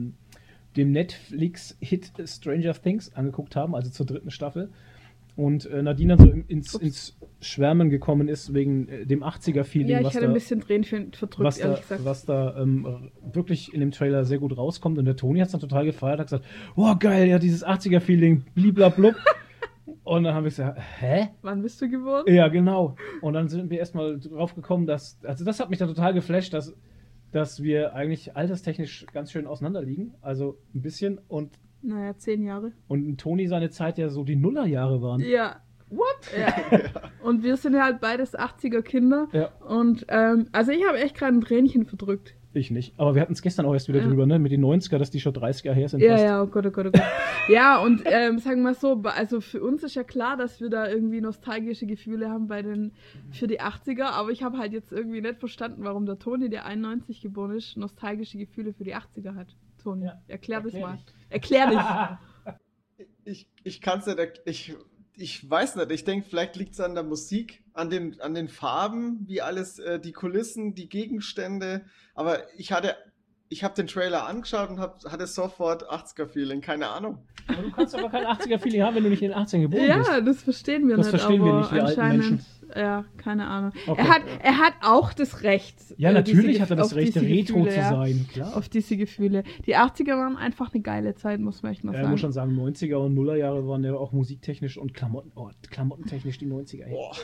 dem Netflix-Hit Stranger Things angeguckt haben, also zur 3. Staffel. Und Nadine dann so ins Schwärmen gekommen ist wegen dem 80er-Feeling. Ja, ich hatte ein bisschen Tränen verdrückt, ehrlich gesagt. Was da wirklich in dem Trailer sehr gut rauskommt. Und der Toni hat es dann total gefeiert, hat gesagt, oh geil, ja, dieses 80er-Feeling, bliblablub. Und dann haben wir gesagt, hä? Wann bist du geboren? Ja, genau. Und dann sind wir erstmal drauf gekommen, das hat mich dann total geflasht, dass wir eigentlich alterstechnisch ganz schön auseinander liegen. Also ein bisschen und 10 Jahre. Und Toni seine Zeit ja so die Nullerjahre waren. Ja. What? Ja. Und wir sind ja halt beides 80er-Kinder. Ja. Und also ich habe echt gerade ein Tränchen verdrückt. Ich nicht. Aber wir hatten es gestern auch erst wieder drüber, ne? Mit den 90er, dass die schon 30 Jahre her sind. Ja, oh Gott. Ja, und sagen wir mal so, also für uns ist ja klar, dass wir da irgendwie nostalgische Gefühle haben für die 80er, aber ich habe halt jetzt irgendwie nicht verstanden, warum der Toni, der 91 geboren ist, nostalgische Gefühle für die 80er hat. Toni, erklär das mal. Erklär dich. Ich kann es nicht, ich weiß nicht, ich denke, vielleicht liegt es an der Musik, an den Farben, wie alles, die Kulissen, die Gegenstände, aber ich habe den Trailer angeschaut und hatte sofort 80er-Feeling, keine Ahnung. Aber du kannst aber kein 80er-Feeling haben, wenn du nicht in den 80ern geboren bist. Ja, das verstehen wir nicht. Das verstehen wir nicht, wir alten Menschen. Ja, keine Ahnung. Okay. Er hat auch das Recht. Ja, natürlich hat er das Recht, Retro zu sein, klar. Auf diese Gefühle. Die 80er waren einfach eine geile Zeit, muss man echt mal sagen. Ich muss schon sagen, 90er und Nullerjahre waren ja auch musiktechnisch und klamottentechnisch die 90er. Boah.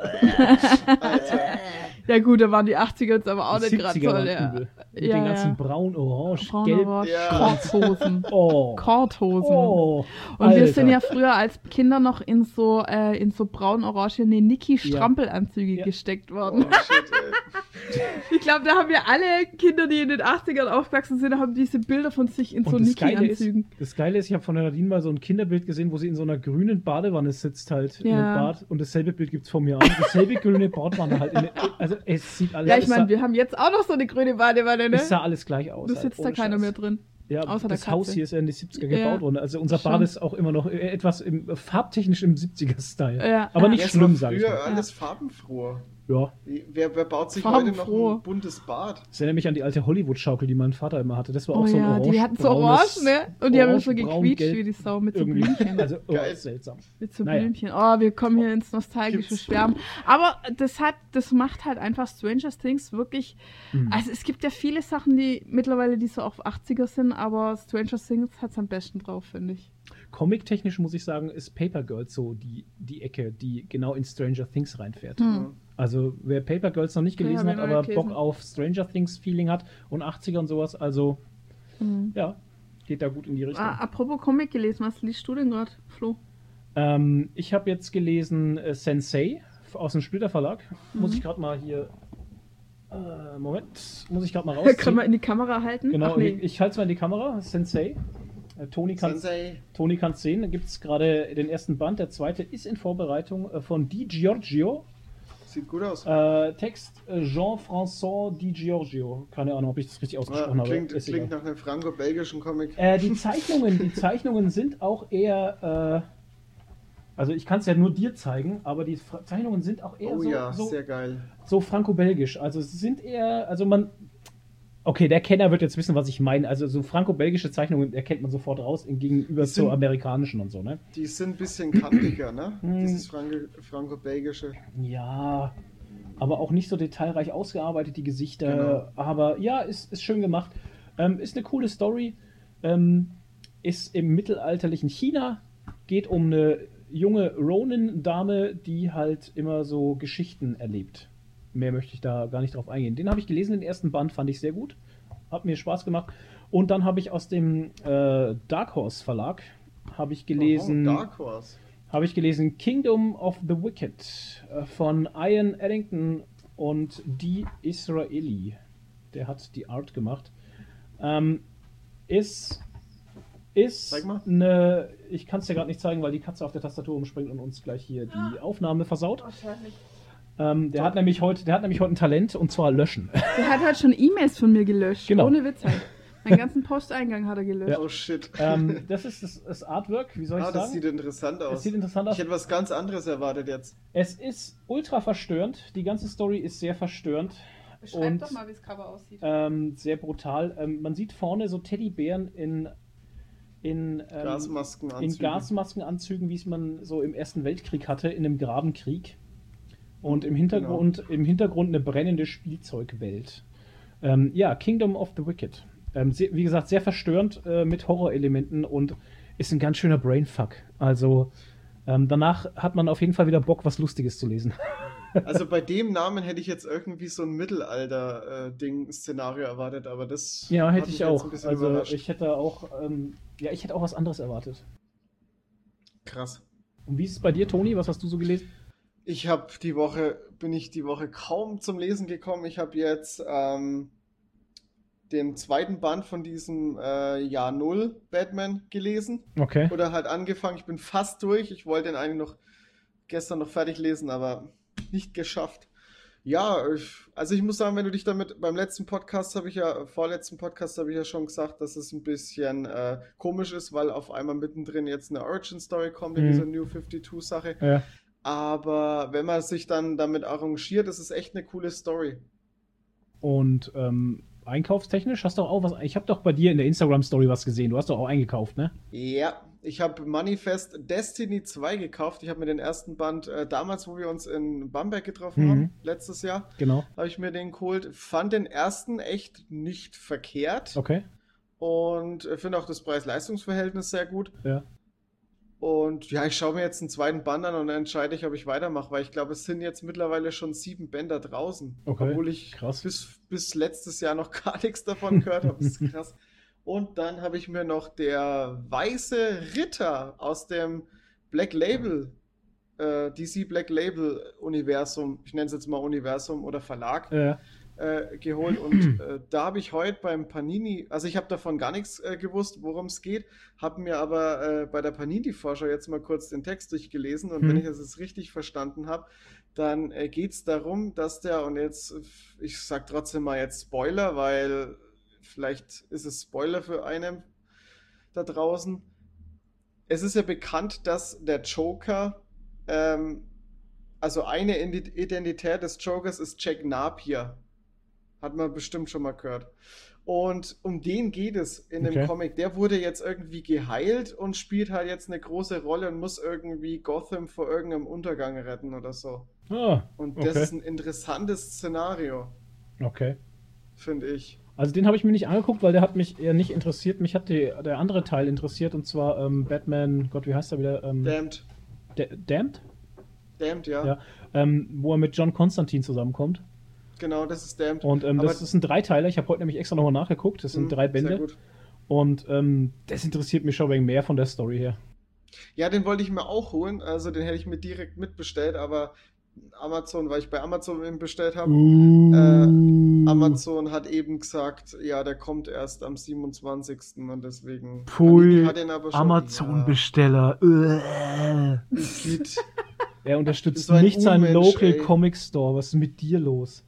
Alter. Ja gut, da waren die 80er jetzt aber auch nicht gerade toll. Mit den ganzen braun, orange, gelb. Korthosen. Korthosen. Oh, und Alter. Wir sind ja früher als Kinder noch in so braun-orange Niki-Strampelanzüge gesteckt worden. Oh, shit, ich glaube, da haben wir alle Kinder, die in den 80ern aufgewachsen sind, haben diese Bilder von sich in so Niki-Anzügen. Das Geile ist, ich habe von der Nadine mal so ein Kinderbild gesehen, wo sie in so einer grünen Badewanne sitzt halt in einem Bad und dasselbe Bild gibt es von mir auch. Dasselbe grüne Badewanne halt. Also es sieht alles... Ja, ich meine, wir haben jetzt auch noch so eine grüne Badewanne, ne? Es sah alles gleich aus. Da sitzt da keiner mehr drin. Ja, außer das Haus hier ist ja in die 70er gebaut worden. Also unser Bad ist auch immer noch etwas farbtechnisch im 70er-Style. Ja. Aber nicht schlimm, sage ich mal. Früher alles farbenfroh. Ja. Wer baut sich heute noch ein buntes Bad? Das erinnert mich an die alte Hollywood-Schaukel, die mein Vater immer hatte. Das war auch so ein orange. Die hatten so orange, ne? Und die haben so gequietscht wie die Sau mit so Blümchen. Also seltsam. Mit so Blümchen. Oh, wir kommen hier ins nostalgische Schwärmen. Aber das macht halt einfach Stranger Things wirklich. Also es gibt ja viele Sachen, die mittlerweile so auf 80er sind, aber Stranger Things hat es am besten drauf, finde ich. Comic-technisch muss ich sagen, ist Paper Girls so die Ecke, die genau in Stranger Things reinfährt. Also wer Paper Girls noch nicht gelesen hat, aber Bock auf Stranger Things Feeling hat und 80er und sowas, also geht da gut in die Richtung. Apropos Comic gelesen, was liest du denn gerade, Flo? Ich habe jetzt gelesen Sensei aus dem Splitter Verlag. Muss ich gerade mal hier... Moment, muss ich gerade mal rausziehen. Kann man in die Kamera halten? Genau, ich halte es mal in die Kamera. Sensei. Toni kann es sehen. Da gibt es gerade den ersten Band. Der zweite ist in Vorbereitung von Di Giorgio. Sieht gut aus. Text Jean-François Di Giorgio. Keine Ahnung, ob ich das richtig ausgesprochen habe. Klingt nach einem franco-belgischen Comic. Die Zeichnungen sind auch eher... also ich kann es ja nur dir zeigen, aber die Zeichnungen sind auch eher sehr geil. So franco-belgisch. Also es sind eher... Okay, der Kenner wird jetzt wissen, was ich meine. Also so franco-belgische Zeichnungen erkennt man sofort raus, gegenüber zu amerikanischen und so, ne? Die sind ein bisschen kantiger, ne? Dieses franco-belgische. Ja, aber auch nicht so detailreich ausgearbeitet, die Gesichter. Genau. Aber ja, ist schön gemacht. Ist eine coole Story. Ist im mittelalterlichen China. Geht um eine junge Ronin-Dame, die halt immer so Geschichten erlebt. mehr möchte ich da gar nicht drauf eingehen. Den habe ich gelesen, den ersten Band fand ich sehr gut. Hat mir Spaß gemacht. Und dann habe ich aus dem Dark Horse Verlag habe ich gelesen Kingdom of the Wicked von Ian Eddington und Dee Israeli. Der hat die Art gemacht. Ist eine, ich kann es dir gerade nicht zeigen, weil die Katze auf der Tastatur umspringt und uns gleich hier die Aufnahme versaut. Der hat nämlich heute ein Talent, und zwar löschen. Der hat halt schon E-Mails von mir gelöscht. Genau. Ohne Witz halt. Meinen ganzen Posteingang hat er gelöscht. Ja. Oh shit. Das ist das Artwork, wie soll ich sagen? Das sieht interessant aus. Ich hätte was ganz anderes erwartet jetzt. Es ist ultra verstörend. Die ganze Story ist sehr verstörend. Beschreib doch mal, wie das Cover aussieht. Sehr brutal. Man sieht vorne so Teddybären in Gasmaskenanzügen, wie es man so im Ersten Weltkrieg hatte, in einem Grabenkrieg. Und im Hintergrund eine brennende Spielzeugwelt. Kingdom of the Wicked. Wie gesagt, sehr verstörend mit Horrorelementen und ist ein ganz schöner Brainfuck. Also danach hat man auf jeden Fall wieder Bock, was Lustiges zu lesen. Also bei dem Namen hätte ich jetzt irgendwie so ein Mittelalter-Szenario erwartet, aber das hätte ich auch. Also ich hätte auch was anderes erwartet. Krass. Und wie ist es bei dir, Toni? Was hast du so gelesen? Bin ich die Woche kaum zum Lesen gekommen. Ich habe jetzt den zweiten Band von diesem Jahr Null Batman gelesen. Okay. Oder halt angefangen. Ich bin fast durch. Ich wollte den eigentlich gestern noch fertig lesen, aber nicht geschafft. Ja, also ich muss sagen, wenn du dich damit beim vorletzten Podcast habe ich ja schon gesagt, dass es ein bisschen komisch ist, weil auf einmal mittendrin jetzt eine Origin-Story kommt in dieser New 52-Sache. Ja. Aber wenn man sich dann damit arrangiert, ist es echt eine coole Story. Und einkaufstechnisch hast du auch was. Ich habe doch bei dir in der Instagram-Story was gesehen. Du hast doch auch eingekauft, ne? Ja, ich habe Manifest Destiny 2 gekauft. Ich habe mir den ersten Band damals, wo wir uns in Bamberg getroffen haben, letztes Jahr, genau, habe ich mir den geholt. Fand den ersten echt nicht verkehrt. Okay. Und finde auch das Preis-Leistungs-Verhältnis sehr gut. Ja. Und ja, ich schaue mir jetzt einen zweiten Band an und dann entscheide ich, ob ich weitermache, weil ich glaube, es sind jetzt mittlerweile schon 7 Bänder draußen. Okay, obwohl ich krass. bis letztes Jahr noch gar nichts davon gehört habe. Das ist krass. Und dann habe ich mir noch der Weiße Ritter aus dem Black Label, DC Black Label Universum, ich nenne es jetzt mal Universum oder Verlag, geholt. Und da habe ich heute beim Panini, also ich habe davon gar nichts gewusst, worum es geht, habe mir aber bei der Panini-Vorschau jetzt mal kurz den Text durchgelesen und wenn ich das jetzt richtig verstanden habe, dann geht es darum, dass der, und jetzt, ich sag trotzdem mal jetzt Spoiler, weil vielleicht ist es Spoiler für einen da draußen. Es ist ja bekannt, dass der Joker, also eine Identität des Jokers ist Jack Napier. Hat man bestimmt schon mal gehört. Und um den geht es in dem Comic. Der wurde jetzt irgendwie geheilt und spielt halt jetzt eine große Rolle und muss irgendwie Gotham vor irgendeinem Untergang retten oder so. Und das ist ein interessantes Szenario. Okay. Finde ich. Also den habe ich mir nicht angeguckt, weil der hat mich eher nicht interessiert. Mich hat der andere Teil interessiert, und zwar Batman, Gott, wie heißt er wieder? Damned. Damned? Damned, ja. Wo er mit John Constantine zusammenkommt. Genau, das ist Damned. Und das ist ein Dreiteiler. Ich habe heute nämlich extra nochmal nachgeguckt. Das sind 3 Bände. Sehr gut. Und das interessiert mich schon wegen mehr von der Story her. Ja, den wollte ich mir auch holen. Also den hätte ich mir direkt mitbestellt, aber Amazon, weil ich bei Amazon eben bestellt habe, Amazon hat eben gesagt, ja, der kommt erst am 27. und deswegen hat den aber schon, Amazon-Besteller. Er unterstützt nicht seinen Local Comic Store. Was ist mit dir los?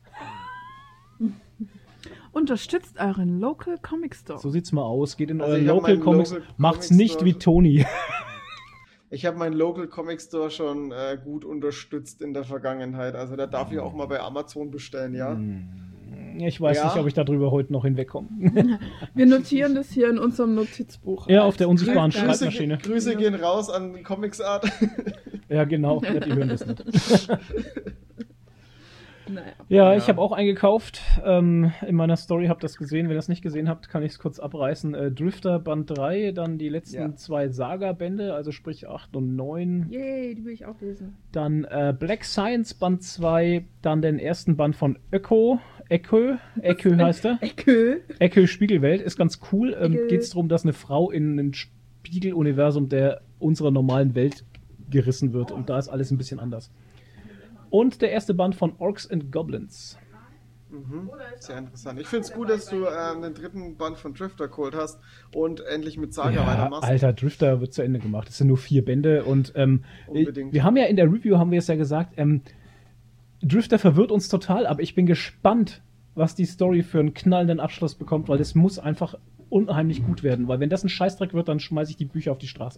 Unterstützt euren Local Comic Store. So sieht's mal aus. Geht in euren Local Comics. Macht's nicht wie Toni. Ich habe meinen Local Comic Store schon gut unterstützt in der Vergangenheit. Also da darf ich auch mal bei Amazon bestellen, ja? Ich weiß nicht, ob ich darüber heute noch hinwegkomme. Wir notieren das hier in unserem Notizbuch. Ja, auf der unsichtbaren Schreibmaschine. Grüße gehen raus an Comics Art. Ja, genau. Ja, die hören das nicht. Ja, ich habe auch eingekauft. In meiner Story habt ihr das gesehen. Wenn ihr das nicht gesehen habt, kann ich es kurz abreißen. Drifter Band 3, dann die letzten 2 Saga-Bände, also sprich 8 und 9. Yay, die will ich auch lesen. Dann Black Science Band 2, dann den ersten Band von Echo heißt er. Echo Spiegelwelt, ist ganz cool. Geht es darum, dass eine Frau in ein Spiegeluniversum der unserer normalen Welt gerissen wird. Und da ist alles ein bisschen anders. Und der erste Band von Orcs and Goblins. Sehr interessant. Ich finde es gut, dass du den dritten Band von Drifter geholt hast und endlich mit Saga weitermachst. Alter, Drifter wird zu Ende gemacht. Es sind nur 4 Bände und wir haben ja in der Review, haben wir es ja gesagt, Drifter verwirrt uns total, aber ich bin gespannt, was die Story für einen knallenden Abschluss bekommt, weil das muss einfach unheimlich gut werden, weil wenn das ein Scheißdreck wird, dann schmeiße ich die Bücher auf die Straße.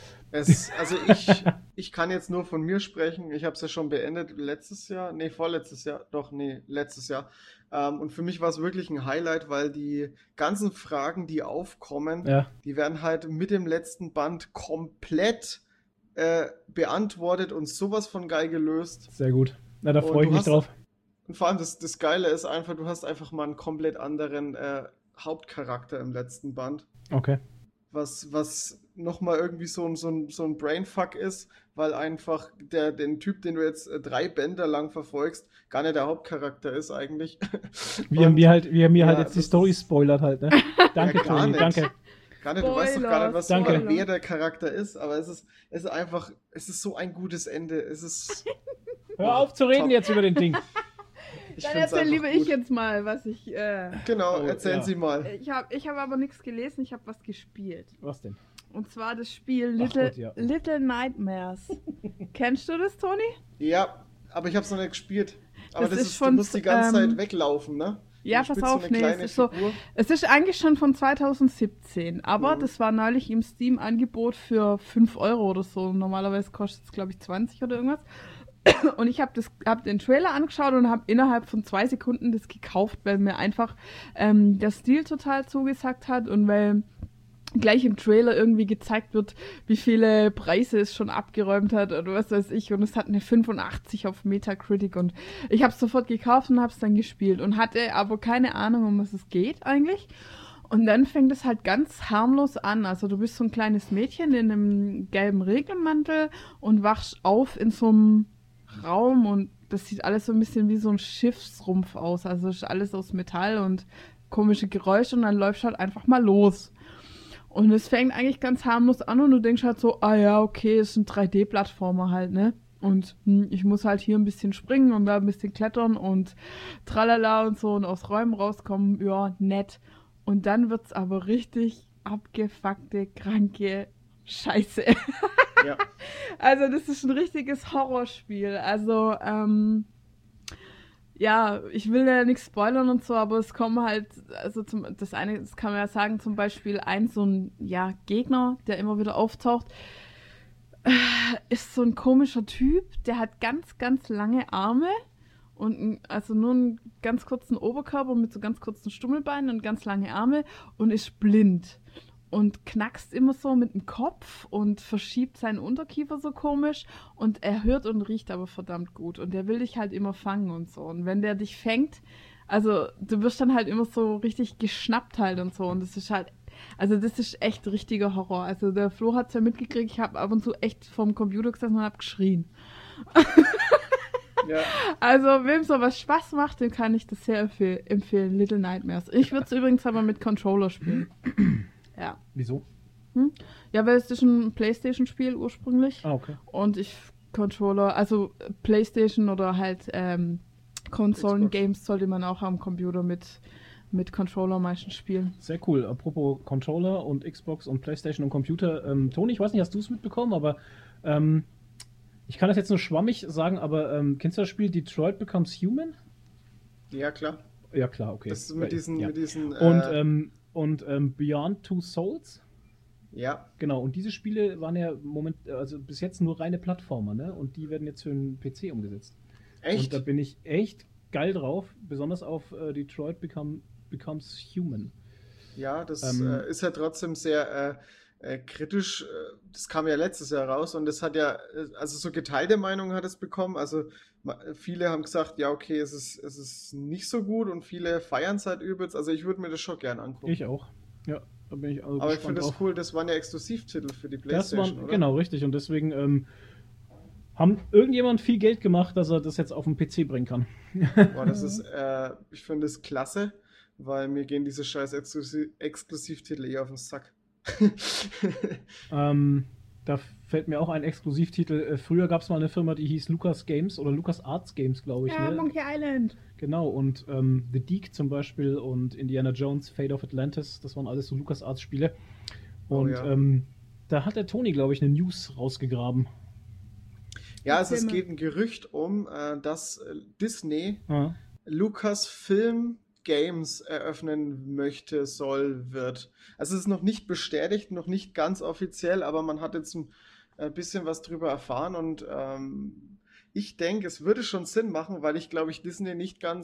Ich kann jetzt nur von mir sprechen. Ich habe es ja schon beendet letztes Jahr. Letztes Jahr. Und für mich war es wirklich ein Highlight, weil die ganzen Fragen, die aufkommen, die werden halt mit dem letzten Band komplett beantwortet und sowas von geil gelöst. Sehr gut. Na, da freue ich mich drauf. Und vor allem das Geile ist einfach, du hast einfach mal einen komplett anderen Hauptcharakter im letzten Band. Okay. Was nochmal irgendwie so ein Brainfuck ist, weil einfach den Typ, den du jetzt 3 Bänder lang verfolgst, gar nicht der Hauptcharakter ist eigentlich. Wie er mir halt jetzt die Story spoilert halt, ne? Danke, ja, Toni, danke. Gar nicht, du weißt doch gar nicht, wer der Charakter ist, aber es ist so ein gutes Ende. Hör auf zu reden jetzt über den Ding. Dann erzähle ich jetzt mal, was ich... Genau, erzählen Sie mal. Ich hab aber nichts gelesen, ich habe was gespielt. Was denn? Und zwar das Spiel Little Nightmares. Kennst du das, Toni? Ja, aber ich habe es noch nicht gespielt. Aber du musst die ganze Zeit weglaufen, ne? Ja, pass auf, es ist eigentlich schon von 2017, aber das war neulich im Steam-Angebot für 5 Euro oder so. Normalerweise kostet es, glaube ich, 20 oder irgendwas. Und ich hab den Trailer angeschaut und habe innerhalb von 2 Sekunden das gekauft, weil mir einfach der Stil total zugesagt hat und weil gleich im Trailer irgendwie gezeigt wird, wie viele Preise es schon abgeräumt hat oder was weiß ich. Und es hat eine 85 auf Metacritic und ich habe es sofort gekauft und habe es dann gespielt und hatte aber keine Ahnung, um was es geht eigentlich. Und dann fängt es halt ganz harmlos an. Also du bist so ein kleines Mädchen in einem gelben Regenmantel und wachst auf in so einem Raum und das sieht alles so ein bisschen wie so ein Schiffsrumpf aus. Also ist alles aus Metall und komische Geräusche und dann läufst du halt einfach mal los. Und es fängt eigentlich ganz harmlos an und du denkst halt so, okay, ist ein 3D-Plattformer halt, ne? Und ich muss halt hier ein bisschen springen und da ein bisschen klettern und tralala und so und aus Räumen rauskommen, ja, nett. Und dann wird's aber richtig abgefuckte, kranke Scheiße. Ja. Also das ist ein richtiges Horrorspiel. Also, ich will ja nichts spoilern und so, aber es kommen halt, also das kann man ja sagen, zum Beispiel so ein Gegner, der immer wieder auftaucht, ist so ein komischer Typ, der hat ganz, ganz lange Arme und also nur einen ganz kurzen Oberkörper mit so ganz kurzen Stummelbeinen und ganz lange Arme und ist blind. Und knackst immer so mit dem Kopf und verschiebt seinen Unterkiefer so komisch und er hört und riecht aber verdammt gut und der will dich halt immer fangen und so. Und wenn der dich fängt, also du wirst dann halt immer so richtig geschnappt halt und so und das ist halt, also das ist echt richtiger Horror. Also der Flo hat's ja mitgekriegt, ich habe ab und zu echt vorm Computer gesessen und hab geschrien. Ja. Also wem sowas Spaß macht, dem kann ich das sehr empfehlen, Little Nightmares. Ich würde es übrigens aber mit Controller spielen. Ja. Wieso? Ja, weil es ist ein PlayStation-Spiel ursprünglich. Ah, okay. Und Controller, also PlayStation oder halt Konsolen-Games sollte man auch am Computer mit Controller meistens spielen. Sehr cool. Apropos Controller und Xbox und PlayStation und Computer. Toni, ich weiß nicht, hast du es mitbekommen, aber ich kann das jetzt nur schwammig sagen, aber kennst du das Spiel Detroit Becomes Human? Ja, klar. Ja, klar, okay. Das ist mit diesen Und Beyond Two Souls? Ja. Genau, und diese Spiele waren ja bis jetzt nur reine Plattformer, ne? Und die werden jetzt für den PC umgesetzt. Echt? Und da bin ich echt geil drauf, besonders auf Detroit Becomes Human. Ja, das ist ja trotzdem sehr kritisch, das kam ja letztes Jahr raus und das hat ja, also so geteilte Meinungen hat es bekommen, also viele haben gesagt, ja okay, es ist nicht so gut und viele feiern es halt übelst, also ich würde mir das schon gern angucken. Ich auch, ja, da bin ich also aber ich finde das cool, das waren ja Exklusivtitel für die PlayStation, oder? Genau, richtig, und deswegen haben irgendjemand viel Geld gemacht, dass er das jetzt auf den PC bringen kann. Boah, das ist, ich finde das klasse, weil mir gehen diese scheiß Exklusivtitel eher auf den Sack. Da fällt mir auch ein Exklusivtitel. Früher gab es mal eine Firma, die hieß Lucas Games oder Lucas Arts Games, glaube ich. Ja, ne? Monkey Island. Genau, und The Deke zum Beispiel und Indiana Jones, Fate of Atlantis, das waren alles so Lucas Arts Spiele. Und da hat der Toni, glaube ich, eine News rausgegraben. Ja, es geht ein Gerücht um, dass Disney Lucasfilm Games eröffnen möchte, wird. Also es ist noch nicht bestätigt, noch nicht ganz offiziell, aber man hat jetzt ein bisschen was drüber erfahren und ich denke, es würde schon Sinn machen, weil ich glaube, Disney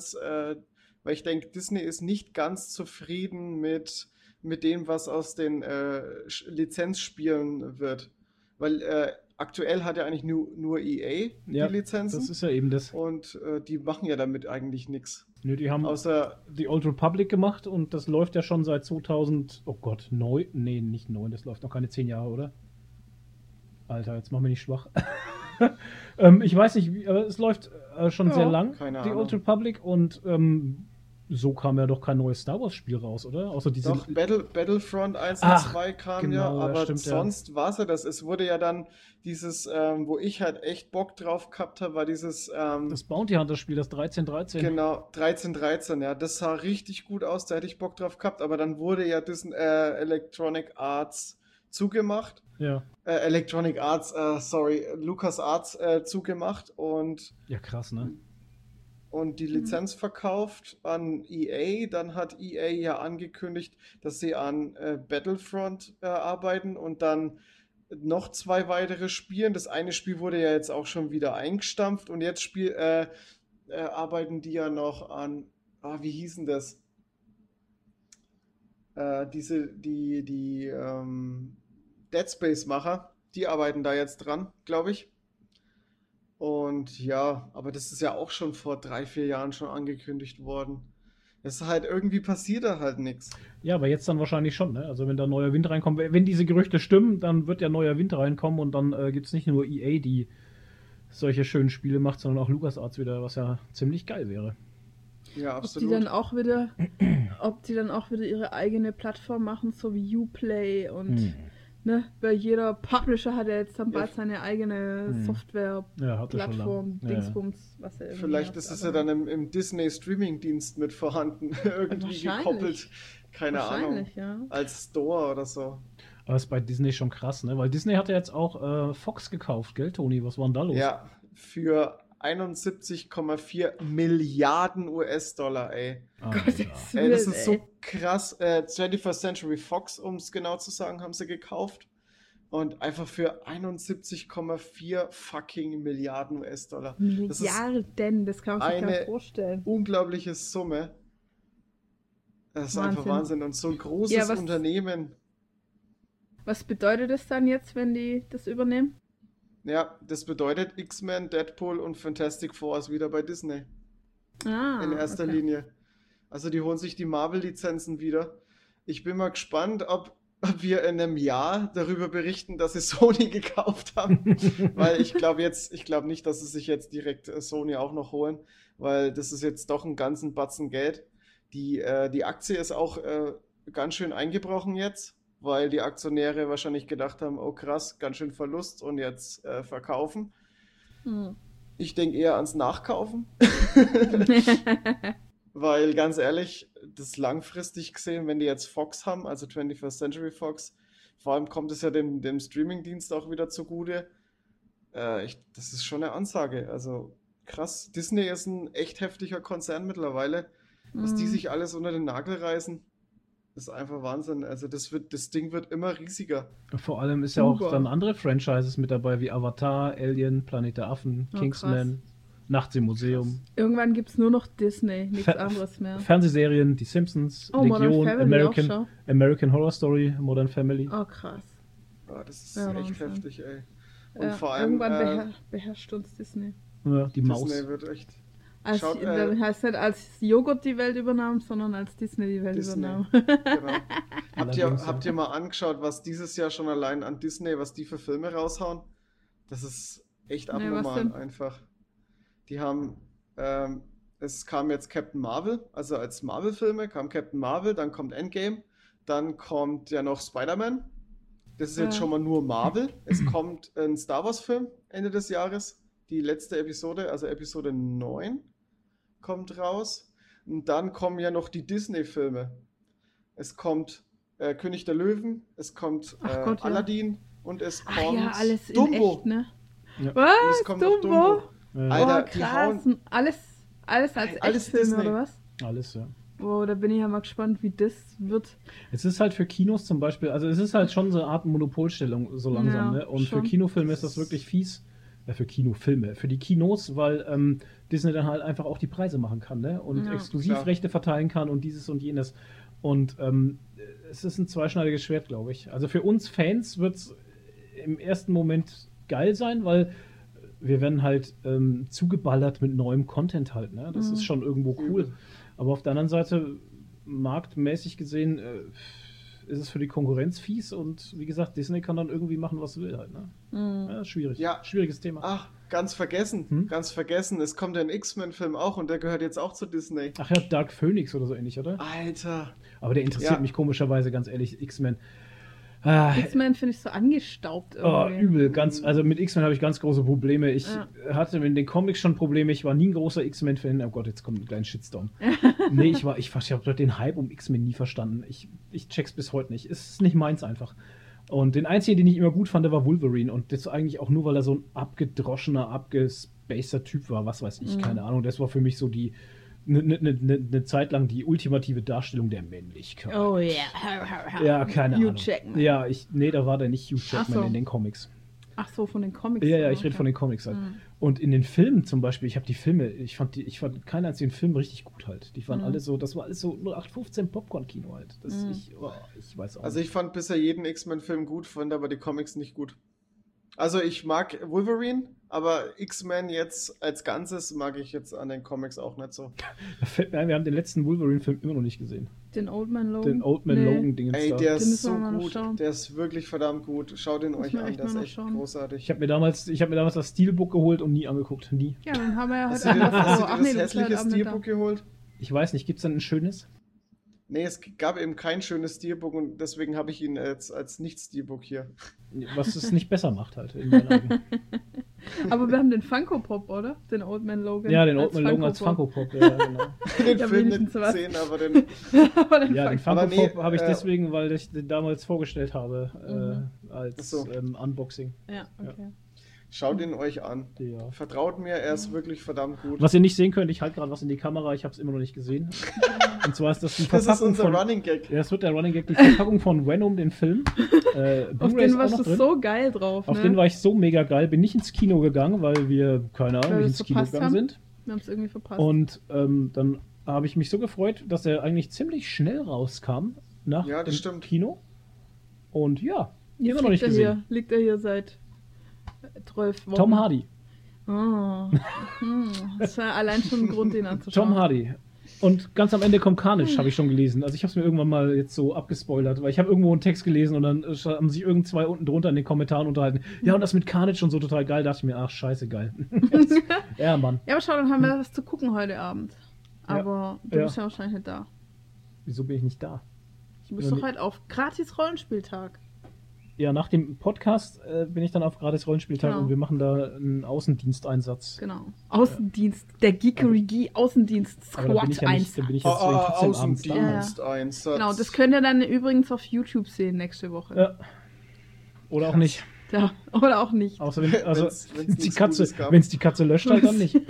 ist nicht ganz zufrieden mit dem, was aus den Lizenzspielen wird. Weil aktuell hat ja eigentlich nur EA die Lizenzen. Das ist ja eben das. Und die machen ja damit eigentlich nichts. Nö, die haben die Old Republic gemacht und das läuft ja schon seit 2000, oh Gott, 9? Nee, nicht 9, das läuft noch keine 10 Jahre, oder? Alter, jetzt mach mich nicht schwach. Ich weiß nicht, aber es läuft schon sehr lang, die Old Republic, und so kam ja doch kein neues Star Wars Spiel raus, oder? Außer diese doch, Battlefront 1 und 2 kam genau, aber stimmt, sonst war es ja das. Es wurde ja dann dieses, wo ich halt echt Bock drauf gehabt habe, war dieses das Bounty Hunter Spiel, das 1313. Genau, 1313, ja. Das sah richtig gut aus, da hätte ich Bock drauf gehabt, aber dann wurde ja Electronic Arts zugemacht. Ja. Lucas Arts zugemacht und ja, krass, ne? Und die Lizenz verkauft an EA. Dann hat EA ja angekündigt, dass sie an Battlefront arbeiten und dann noch 2 weitere Spiele. Das eine Spiel wurde ja jetzt auch schon wieder eingestampft und jetzt arbeiten die ja noch an, wie hießen das? Die Dead Space-Macher, die arbeiten da jetzt dran, glaube ich. Und ja, aber das ist ja auch schon vor 3-4 Jahren schon angekündigt worden. Es ist halt irgendwie passiert da halt nichts. Ja, aber jetzt dann wahrscheinlich schon, ne? Also wenn da neuer Wind reinkommt, wenn diese Gerüchte stimmen, dann wird ja neuer Wind reinkommen und dann gibt es nicht nur EA, die solche schönen Spiele macht, sondern auch LucasArts wieder, was ja ziemlich geil wäre. Ja, absolut. Ob die dann auch wieder ihre eigene Plattform machen, so wie Uplay und ne, weil jeder Publisher hat ja jetzt dann bald seine eigene Software-Plattform, Dingsbums, was er vielleicht ist es ja dann im Disney-Streaming-Dienst mit vorhanden, irgendwie gekoppelt, keine Ahnung, als Store oder so. Aber das ist bei Disney schon krass, ne? Weil Disney hat ja jetzt auch Fox gekauft, gell, Toni? Was war denn da los? Ja, für 71,4 Milliarden US-Dollar, ey. Das ist so krass. 21st Century Fox, um es genau zu sagen, haben sie gekauft. Und einfach für 71,4 fucking Milliarden US-Dollar. Milliarden, das kann man sich gar nicht vorstellen. Eine unglaubliche Summe. Das ist einfach Wahnsinn. Und so ein großes Unternehmen. Was bedeutet das dann jetzt, wenn die das übernehmen? Ja, das bedeutet X-Men, Deadpool und Fantastic Four ist wieder bei Disney. In erster Linie. Also die holen sich die Marvel-Lizenzen wieder. Ich bin mal gespannt, ob wir in einem Jahr darüber berichten, dass sie Sony gekauft haben. Weil ich glaube nicht, dass sie sich jetzt direkt Sony auch noch holen, weil das ist jetzt doch ein ganzen Batzen Geld. Die Aktie ist auch ganz schön eingebrochen jetzt, weil die Aktionäre wahrscheinlich gedacht haben, oh krass, ganz schön Verlust und jetzt verkaufen. Ich denke eher ans Nachkaufen. Weil ganz ehrlich, das langfristig gesehen, wenn die jetzt Fox haben, also 21st Century Fox, vor allem kommt es ja dem Streamingdienst auch wieder zugute. Das ist schon eine Ansage. Also krass, Disney ist ein echt heftiger Konzern mittlerweile. Was die sich alles unter den Nagel reißen. Das ist einfach Wahnsinn. Also das Ding wird immer riesiger. Vor allem ist ja auch dann andere Franchises mit dabei, wie Avatar, Alien, Planet der Affen, Kingsman, Nachts im Museum. Krass. Irgendwann gibt es nur noch Disney, nichts anderes mehr. Fernsehserien, die Simpsons, Legion, American Horror Story, Modern Family. Oh krass. das ist echt heftig, ey. Und vor allem irgendwann beherrscht uns Disney. Ja, die Maus. Disney wird echt... Dann heißt nicht, als Joghurt die Welt übernahm, sondern als Disney die Welt übernahm. Genau. Habt ihr mal angeschaut, was dieses Jahr schon allein an Disney, was die für Filme raushauen? Das ist echt abnormal einfach. Die haben, es kam jetzt Captain Marvel, also als Marvel-Filme kam Captain Marvel, dann kommt Endgame, dann kommt ja noch Spider-Man. Das ist jetzt schon mal nur Marvel. Es kommt ein Star Wars-Film Ende des Jahres. Die letzte Episode, also Episode 9, kommt raus. Und dann kommen ja noch die Disney-Filme. Es kommt König der Löwen, es kommt Aladdin und es kommt alles Dumbo. In echt, ne? Ja. Was? Dumbo? Alter, krass. Alles als Echtfilme, oder was? Alles, ja. Wow, da bin ich ja mal gespannt, wie das wird. Es ist halt für Kinos zum Beispiel, also es ist halt schon so eine Art Monopolstellung so langsam, ne? Und schon. Für Kinofilme ist das wirklich fies. Für Kinofilme, für die Kinos, weil Disney dann halt einfach auch die Preise machen kann, ne? Und Exklusivrechte verteilen kann und dieses und jenes. Und es ist ein zweischneidiges Schwert, glaube ich. Also für uns Fans wird es im ersten Moment geil sein, weil wir werden halt zugeballert mit neuem Content halt, ne? Das ist schon irgendwo cool. Aber auf der anderen Seite, marktmäßig gesehen, ist es für die Konkurrenz fies und wie gesagt, Disney kann dann irgendwie machen, was will halt, ne? Ja, schwierig. Ja. Schwieriges Thema. Ach, ganz vergessen. Es kommt ein X-Men-Film auch und der gehört jetzt auch zu Disney. Ach ja, Dark Phoenix oder so ähnlich, oder? Alter. Aber der interessiert mich komischerweise, ganz ehrlich, X-Men. X-Men finde ich so angestaubt irgendwie. Übel. Also mit X-Men habe ich ganz große Probleme. Ich hatte in den Comics schon Probleme. Ich war nie ein großer X-Men-Fan. Oh Gott, jetzt kommt ein kleiner Shitstorm. Nee, ich habe den Hype um X-Men nie verstanden. Ich check's bis heute nicht. Es ist nicht meins einfach. Und den einzigen, den ich immer gut fand, der war Wolverine. Und das eigentlich auch nur, weil er so ein abgedroschener, abgespacer Typ war. Was weiß ich, keine Ahnung. Das war für mich so eine Zeit lang die ultimative Darstellung der Männlichkeit. Oh ja. Ja, keine Ahnung. Hugh Jackman. Ja, da war der nicht Hugh Jackman in den Comics. Ach so, von den Comics. Ja, ich rede von den Comics halt. Und in den Filmen zum Beispiel, ich fand keinen einzigen Film richtig gut halt. Die waren alle so, das war alles so 0815 Popcorn-Kino halt. Ich weiß auch Also ich fand bisher jeden X-Men-Film gut, fand aber die Comics nicht gut. Also ich mag Wolverine, aber X-Men jetzt als Ganzes mag ich jetzt an den Comics auch nicht so. Wir haben den letzten Wolverine-Film immer noch nicht gesehen. Den Old Man Logan? Den Old Man Logan-Dingens da. Ey, der ist so gut. Der ist wirklich verdammt gut. Schaut ihn euch an, der ist echt großartig. Ich hab mir damals das Steelbook geholt und nie angeguckt. Nie. Ja, dann haben wir ja heute Hast du dir das hässliche Steelbook geholt? Ich weiß nicht, gibt's dann ein schönes? Nee, es gab eben kein schönes Steelbook und deswegen habe ich ihn jetzt als Nicht-Steelbook hier. Was es nicht besser macht halt. In meinen Augen. Aber wir haben den Funko Pop, oder? Den Old Man Logan. Ja, den Old Man Logan als Funko Pop. Ja, genau. Den Film nicht gesehen, aber den... den Funko Pop habe ich deswegen, weil ich den damals vorgestellt habe als Unboxing. Ja, okay. Schaut ihn euch an. Ja. Vertraut mir, er ist wirklich verdammt gut. Was ihr nicht sehen könnt, ich halte gerade was in die Kamera, ich habe es immer noch nicht gesehen. Und zwar ist das die Verpackung. Das ist unser Running Gag. Ja, das wird der Running Gag, die Verpackung von Venom, den Film. Auf den warst du so geil drauf. Auf den war ich so mega geil. Bin nicht ins Kino gegangen, weil wir, keine Ahnung, nicht ins Kino gegangen sind. Wir haben es irgendwie verpasst. Und dann habe ich mich so gefreut, dass er eigentlich ziemlich schnell rauskam nach dem Kino. Und ja, immer noch nicht gesehen. Liegt er hier seit 12 Wochen. Tom Hardy. Oh. Das war allein schon ein Grund, den anzuschauen. Tom Hardy. Und ganz am Ende kommt Carnage, habe ich schon gelesen. Also ich habe es mir irgendwann mal jetzt so abgespoilert, weil ich habe irgendwo einen Text gelesen und dann haben sich irgend zwei unten drunter in den Kommentaren unterhalten. Ja, und das mit Carnage und so total geil. Da dachte ich mir, ach, scheiße, geil. Ja, Mann. Ja, aber schau, dann haben wir was zu gucken heute Abend. Aber du bist ja wahrscheinlich nicht da. Wieso bin ich nicht da? Du bist doch halt auf Gratis-Rollenspieltag. Ja, nach dem Podcast bin ich dann auf Gratis-Rollenspieltag und wir machen da einen Außendiensteinsatz. Genau. Außendienst, der Geekery Außendienst Squad 1. Da bin ich jetzt Außendiensteinsatz. Genau, das könnt ihr dann übrigens auf YouTube sehen nächste Woche. Ja. Oder auch nicht. Ja, oder auch nicht. Außer wenn es die Katze löscht, halt dann nicht.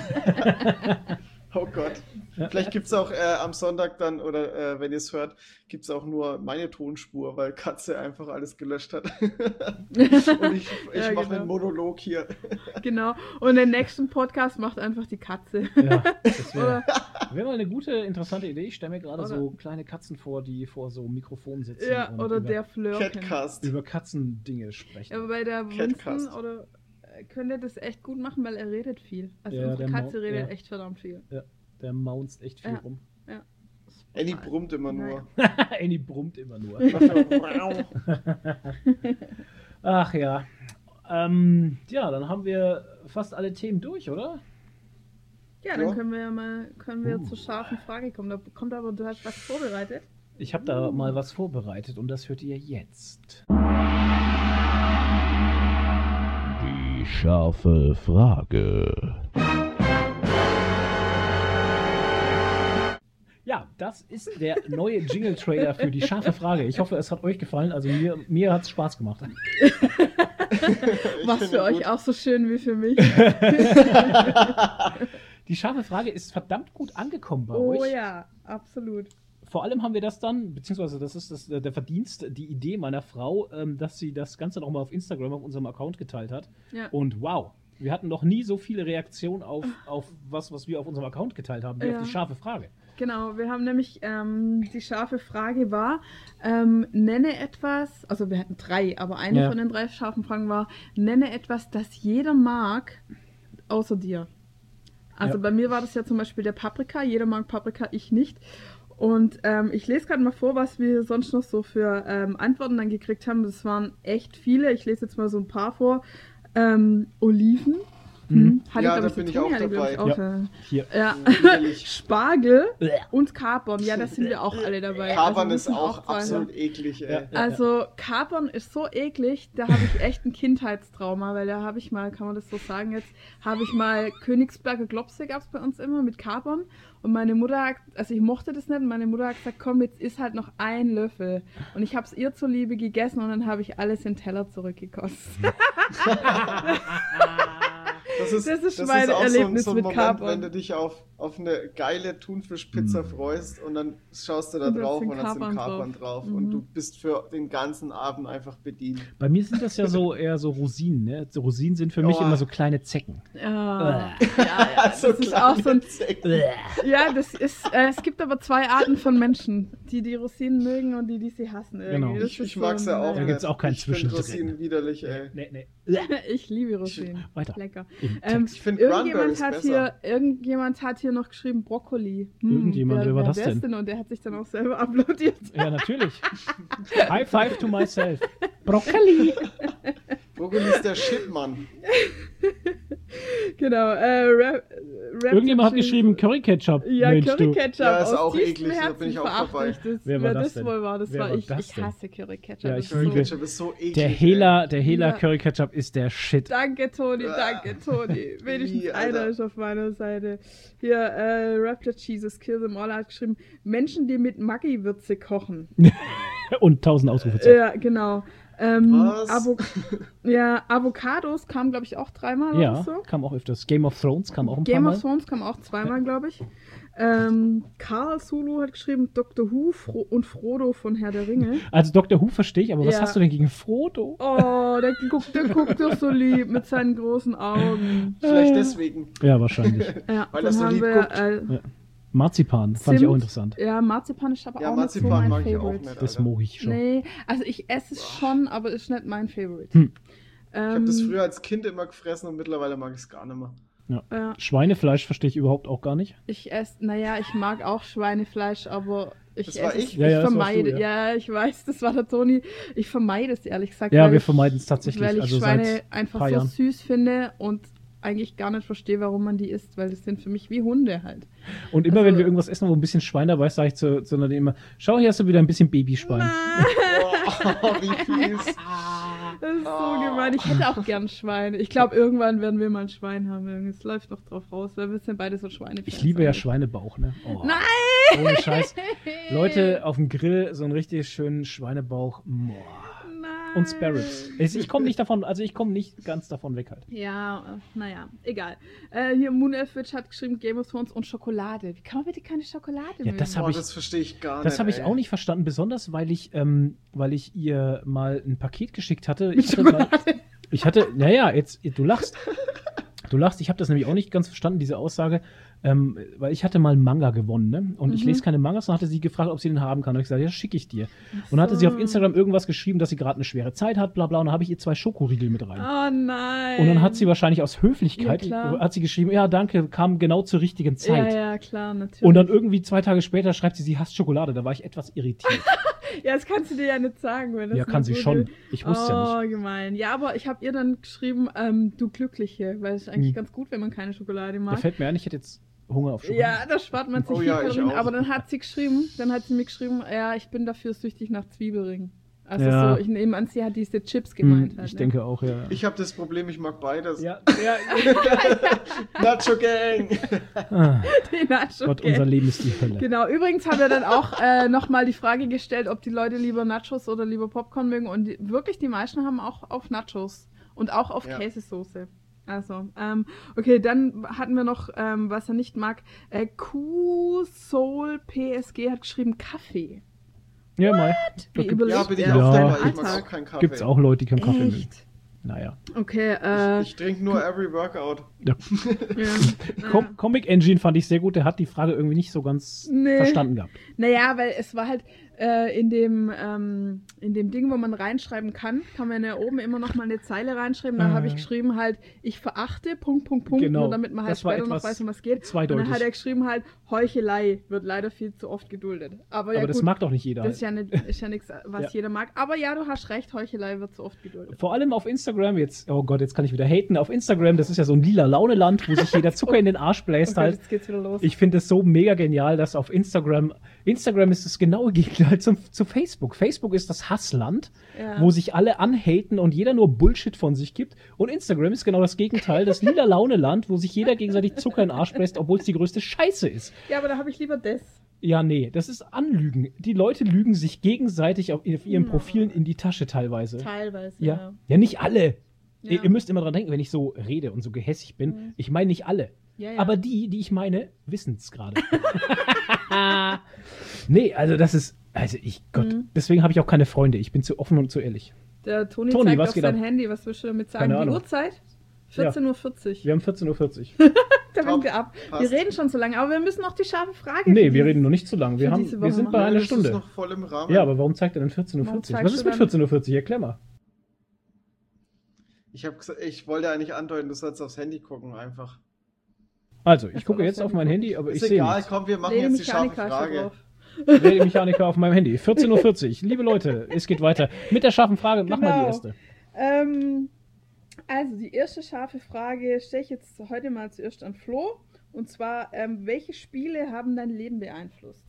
Oh Gott. Ja. Vielleicht gibt es auch am Sonntag dann, oder wenn ihr es hört, gibt es auch nur meine Tonspur, weil Katze einfach alles gelöscht hat. Und ich mache einen Monolog hier. Genau. Und den nächsten Podcast macht einfach die Katze. Ja, das wäre Wäre mal eine gute, interessante Idee. Ich stelle mir gerade so kleine Katzen vor, die vor so Mikrofonen sitzen. Ja, und oder der Flirken. Über Katzendinge sprechen. Aber bei der Winston könnte das echt gut machen, weil er redet viel. Also unsere Katze redet echt verdammt viel. Ja, der maunzt echt viel rum. Ja. Annie brummt immer nur. Annie brummt immer nur. Ach ja. Ja, dann haben wir fast alle Themen durch, oder? Ja, dann können wir zur scharfen Frage kommen. Du hast was vorbereitet. Ich habe da mal was vorbereitet und das hört ihr jetzt. Die scharfe Frage. Ja, das ist der neue Jingle-Trailer für die scharfe Frage. Ich hoffe, es hat euch gefallen. Also mir hat es Spaß gemacht. Was für euch auch so schön wie für mich. Die scharfe Frage ist verdammt gut angekommen bei euch. Oh ja, absolut. Vor allem haben wir das dann, beziehungsweise das ist der Verdienst, die Idee meiner Frau, dass sie das Ganze nochmal auf Instagram, auf unserem Account geteilt hat. Ja. Und wow, wir hatten noch nie so viele Reaktionen auf was wir auf unserem Account geteilt haben, wie auf die scharfe Frage. Genau, wir haben nämlich, die scharfe Frage war, nenne etwas, also wir hatten 3, aber eine von den 3 scharfen Fragen war, nenne etwas, das jeder mag, außer dir. Also bei mir war das ja zum Beispiel der Paprika, jeder mag Paprika, ich nicht. Und ich lese gerade mal vor, was wir sonst noch so für Antworten dann gekriegt haben. Das waren echt viele, ich lese jetzt mal so ein paar vor. Oliven. Ja, da bin ich auch dabei. Spargel und Kapern. Ja, da sind wir auch alle dabei. Kapern ist auch absolut eklig, ey. Also Kapern ist so eklig, da habe ich echt ein Kindheitstrauma, weil da habe ich mal, kann man das so sagen jetzt, habe ich mal Königsberger Klopse gab es bei uns immer mit Kapern und meine Mutter, also ich mochte das nicht und meine Mutter hat gesagt, komm, jetzt isst halt noch ein Löffel und ich habe es ihr zuliebe gegessen und dann habe ich alles in den Teller zurückgekostet. Das ist mein Erlebnis so ein mit Moment, Kapern. wenn du dich auf eine geile Thunfischpizza freust und dann schaust du da drauf und dann sind Kapern drauf und du bist für den ganzen Abend einfach bedient. Bei mir sind das ja so eher so Rosinen, ne? So Rosinen sind für mich immer so kleine Zecken. Ja, das ist auch so ein Zecken. Ja, das ist, es gibt aber 2 Arten von Menschen, die Rosinen mögen und die sie hassen. Irgendwie. Genau. Ich mag sie auch. Da gibt es auch kein Zwischendrin. Ich finde Rosinen widerlich, ey. Nee. Ich liebe Rosinen. Weiter. Lecker. Ich finde Cranberries besser. Irgendjemand hat hier noch geschrieben Brokkoli. Wer war das denn? Und der hat sich dann auch selber uploadiert. Ja, natürlich. High five to myself. Brokkoli. Brokkoli ist der Shit, Mann. Genau. Irgendjemand hat geschrieben Curry Ketchup. Ja, Curry Ketchup. Ja, ist auch eklig, da bin ich auch dabei. Wer war das denn? Wohl war, das war ich. Ich hasse Curry Ketchup. Ja, ich Curry liebe. Ketchup ist so eklig. Der Hela Curry Ketchup ist der Shit. Danke, Toni. Wenigstens einer ist auf meiner Seite. Hier, Raptor Jesus Kill Them All hat geschrieben, Menschen, die mit Maggi-Würze kochen. Und 1000 Ausrufezeichen. Ja, genau. Avocados kam, glaube ich, auch 3-mal oder so. Ja, kam auch öfters. Game of Thrones kam auch ein paar Game Mal. of Thrones kam auch 2-mal, glaube ich. Karl Sulu hat geschrieben, Dr. Who und Frodo von Herr der Ringe. Also Dr. Who verstehe ich, aber was hast du denn gegen Frodo? Oh, der guckt doch so lieb mit seinen großen Augen. Vielleicht deswegen. Ja, wahrscheinlich. Ja, weil er so lieb guckt. Marzipan, fand ich auch interessant. Ja, Marzipan ist aber auch Marzipan nicht so mein mag ich Favorite. auch nicht, das mag ich schon. Nee, also ich esse es schon, aber ist nicht mein Favorite. Ich habe das früher als Kind immer gefressen und mittlerweile mag ich es gar nicht mehr. Ja. Schweinefleisch verstehe ich überhaupt auch gar nicht. Ich mag auch Schweinefleisch, aber ich vermeide. Ja, ich weiß, das war der Toni. Ich vermeide es ehrlich gesagt. Ja, wir vermeiden es tatsächlich. Weil ich also Schweine einfach so süß finde und eigentlich gar nicht verstehe, warum man die isst, weil das sind für mich wie Hunde halt. Und immer, wenn wir irgendwas essen, wo ein bisschen Schwein dabei ist, sage ich zu Nadine immer, schau, hier hast du wieder ein bisschen Babyschwein. Wie fies. Das ist so gemein. Ich hätte auch gern Schweine. Ich glaube, irgendwann werden wir mal ein Schwein haben. Es läuft noch drauf raus, weil wir sind beide so Schweinefans. Ich liebe ja Schweinebauch, ne? Oh. Nein! Ohne Scheiß. Leute, auf dem Grill so einen richtig schönen Schweinebauch. Boah. Und Spare Ribs. Ich komme nicht ganz davon weg halt. Ja, naja, egal. Hier Moonelfwitch hat geschrieben, Game of Thrones und Schokolade. Wie kann man bitte keine Schokolade mögen? Das verstehe ich gar nicht. Das habe ich auch nicht verstanden, besonders weil ich ihr mal ein Paket geschickt hatte. Du lachst. Du lachst, ich habe das nämlich auch nicht ganz verstanden, diese Aussage, weil ich hatte mal einen Manga gewonnen, ne? Und ich lese keine Mangas, und hatte sie gefragt, ob sie den haben kann. Und ich gesagt, ja, schicke ich dir. Und dann hatte sie auf Instagram irgendwas geschrieben, dass sie gerade eine schwere Zeit hat, bla bla, und dann habe ich ihr 2 Schokoriegel mit rein. Oh nein. Und dann hat sie wahrscheinlich aus Höflichkeit, hat sie geschrieben, ja, danke, kam genau zur richtigen Zeit. Ja, klar, natürlich. Und dann irgendwie 2 Tage später schreibt sie hasst Schokolade. Da war ich etwas irritiert. Ja, das kannst du dir ja nicht sagen. Wenn das ja, kann sie schon. Ich wusste ja nicht. Oh, gemein. Ja, aber ich habe ihr dann geschrieben, du Glückliche, weil es ist eigentlich ganz gut, wenn man keine Schokolade mag. Da fällt mir ein, ich hätte jetzt Hunger auf Schokolade. Ja, da spart man sich viel Kalorien. Aber dann hat sie mir geschrieben, ja, ich bin dafür süchtig nach Zwiebelringen. Also so, ich nehme an, sie hat diese Chips gemeint. Ich denke auch, ja. Ich habe das Problem, ich mag beides. Ja. Nacho Gang! Die Nacho Gott, Gang. unser Leben ist die Hölle. Genau, übrigens haben wir dann auch nochmal die Frage gestellt, ob die Leute lieber Nachos oder lieber Popcorn mögen. Und wirklich, die meisten haben auch auf Nachos und auch auf Käsesoße. Also, okay, dann hatten wir noch, was er nicht mag. Q-Soul PSG hat geschrieben Kaffee. Ja, mal. Ja, bin ich auch dabei. Ich mag auch keinen Kaffee. Gibt's auch Leute, die keinen Kaffee mögen. Echt? Naja. Okay, ich trinke nur every workout. Ja. Comic Engine fand ich sehr gut. Der hat die Frage irgendwie nicht so ganz verstanden gehabt. Naja, weil es war halt in dem Ding, wo man reinschreiben kann man ja oben immer noch mal eine Zeile reinschreiben. Da habe ich geschrieben halt, ich verachte, .. Genau. Nur damit man halt später noch weiß, um was geht. Zweideutig. Und dann hat er geschrieben halt, Heuchelei wird leider viel zu oft geduldet. Aber das mag doch nicht jeder. Das ist ja nichts, was jeder mag. Aber ja, du hast recht, Heuchelei wird zu oft geduldet. Vor allem auf Instagram, jetzt kann ich wieder haten. Auf Instagram, das ist ja so ein lila Launeland, wo sich jeder Zucker in den Arsch bläst halt. Jetzt geht's wieder los. Ich finde es so mega genial, dass auf Instagram ist das genaue Gegenteil zu Facebook. Facebook ist das Hassland, wo sich alle anhaten und jeder nur Bullshit von sich gibt. Und Instagram ist genau das Gegenteil, das lila Launeland, wo sich jeder gegenseitig Zucker in den Arsch bläst, obwohl es die größte Scheiße ist. Ja, aber da habe ich lieber das. Ja, nee, das ist Anlügen. Die Leute lügen sich gegenseitig auf ihren Profilen in die Tasche teilweise. Teilweise, ja. Ja, nicht alle. Ja. Ihr müsst immer dran denken, wenn ich so rede und so gehässig bin, ich meine nicht alle. Ja. Aber die ich meine, wissen es gerade. Nee, also das ist, deswegen habe ich auch keine Freunde. Ich bin zu offen und zu ehrlich. Der Toni zeigt auf sein Handy, was willst du damit sagen? Die Uhrzeit? 14:40 Uhr. Wir haben 14:40 Uhr. Da winken wir ab. Passt. Wir reden schon zu lange, aber wir müssen noch die scharfe Frage Nee, wir reden noch nicht zu lange. Wir sind bei einer Stunde. Das ist noch voll im Rahmen. Ja, aber warum zeigt er denn 14:40 Uhr? Was ist mit 14:40 Uhr? Erklär mal. Ich wollte eigentlich andeuten, du sollst aufs Handy gucken einfach. Also, ich gucke jetzt auf mein Handy, aber ich sehe nichts. Ist egal, komm, wir machen jetzt die scharfe Frage. Rede-Mechaniker auf meinem Handy. 14:40 Uhr. Liebe Leute, es geht weiter. Mit der scharfen Frage, mach mal die erste. Also, die erste scharfe Frage stelle ich jetzt heute mal zuerst an Flo. Und zwar, welche Spiele haben dein Leben beeinflusst?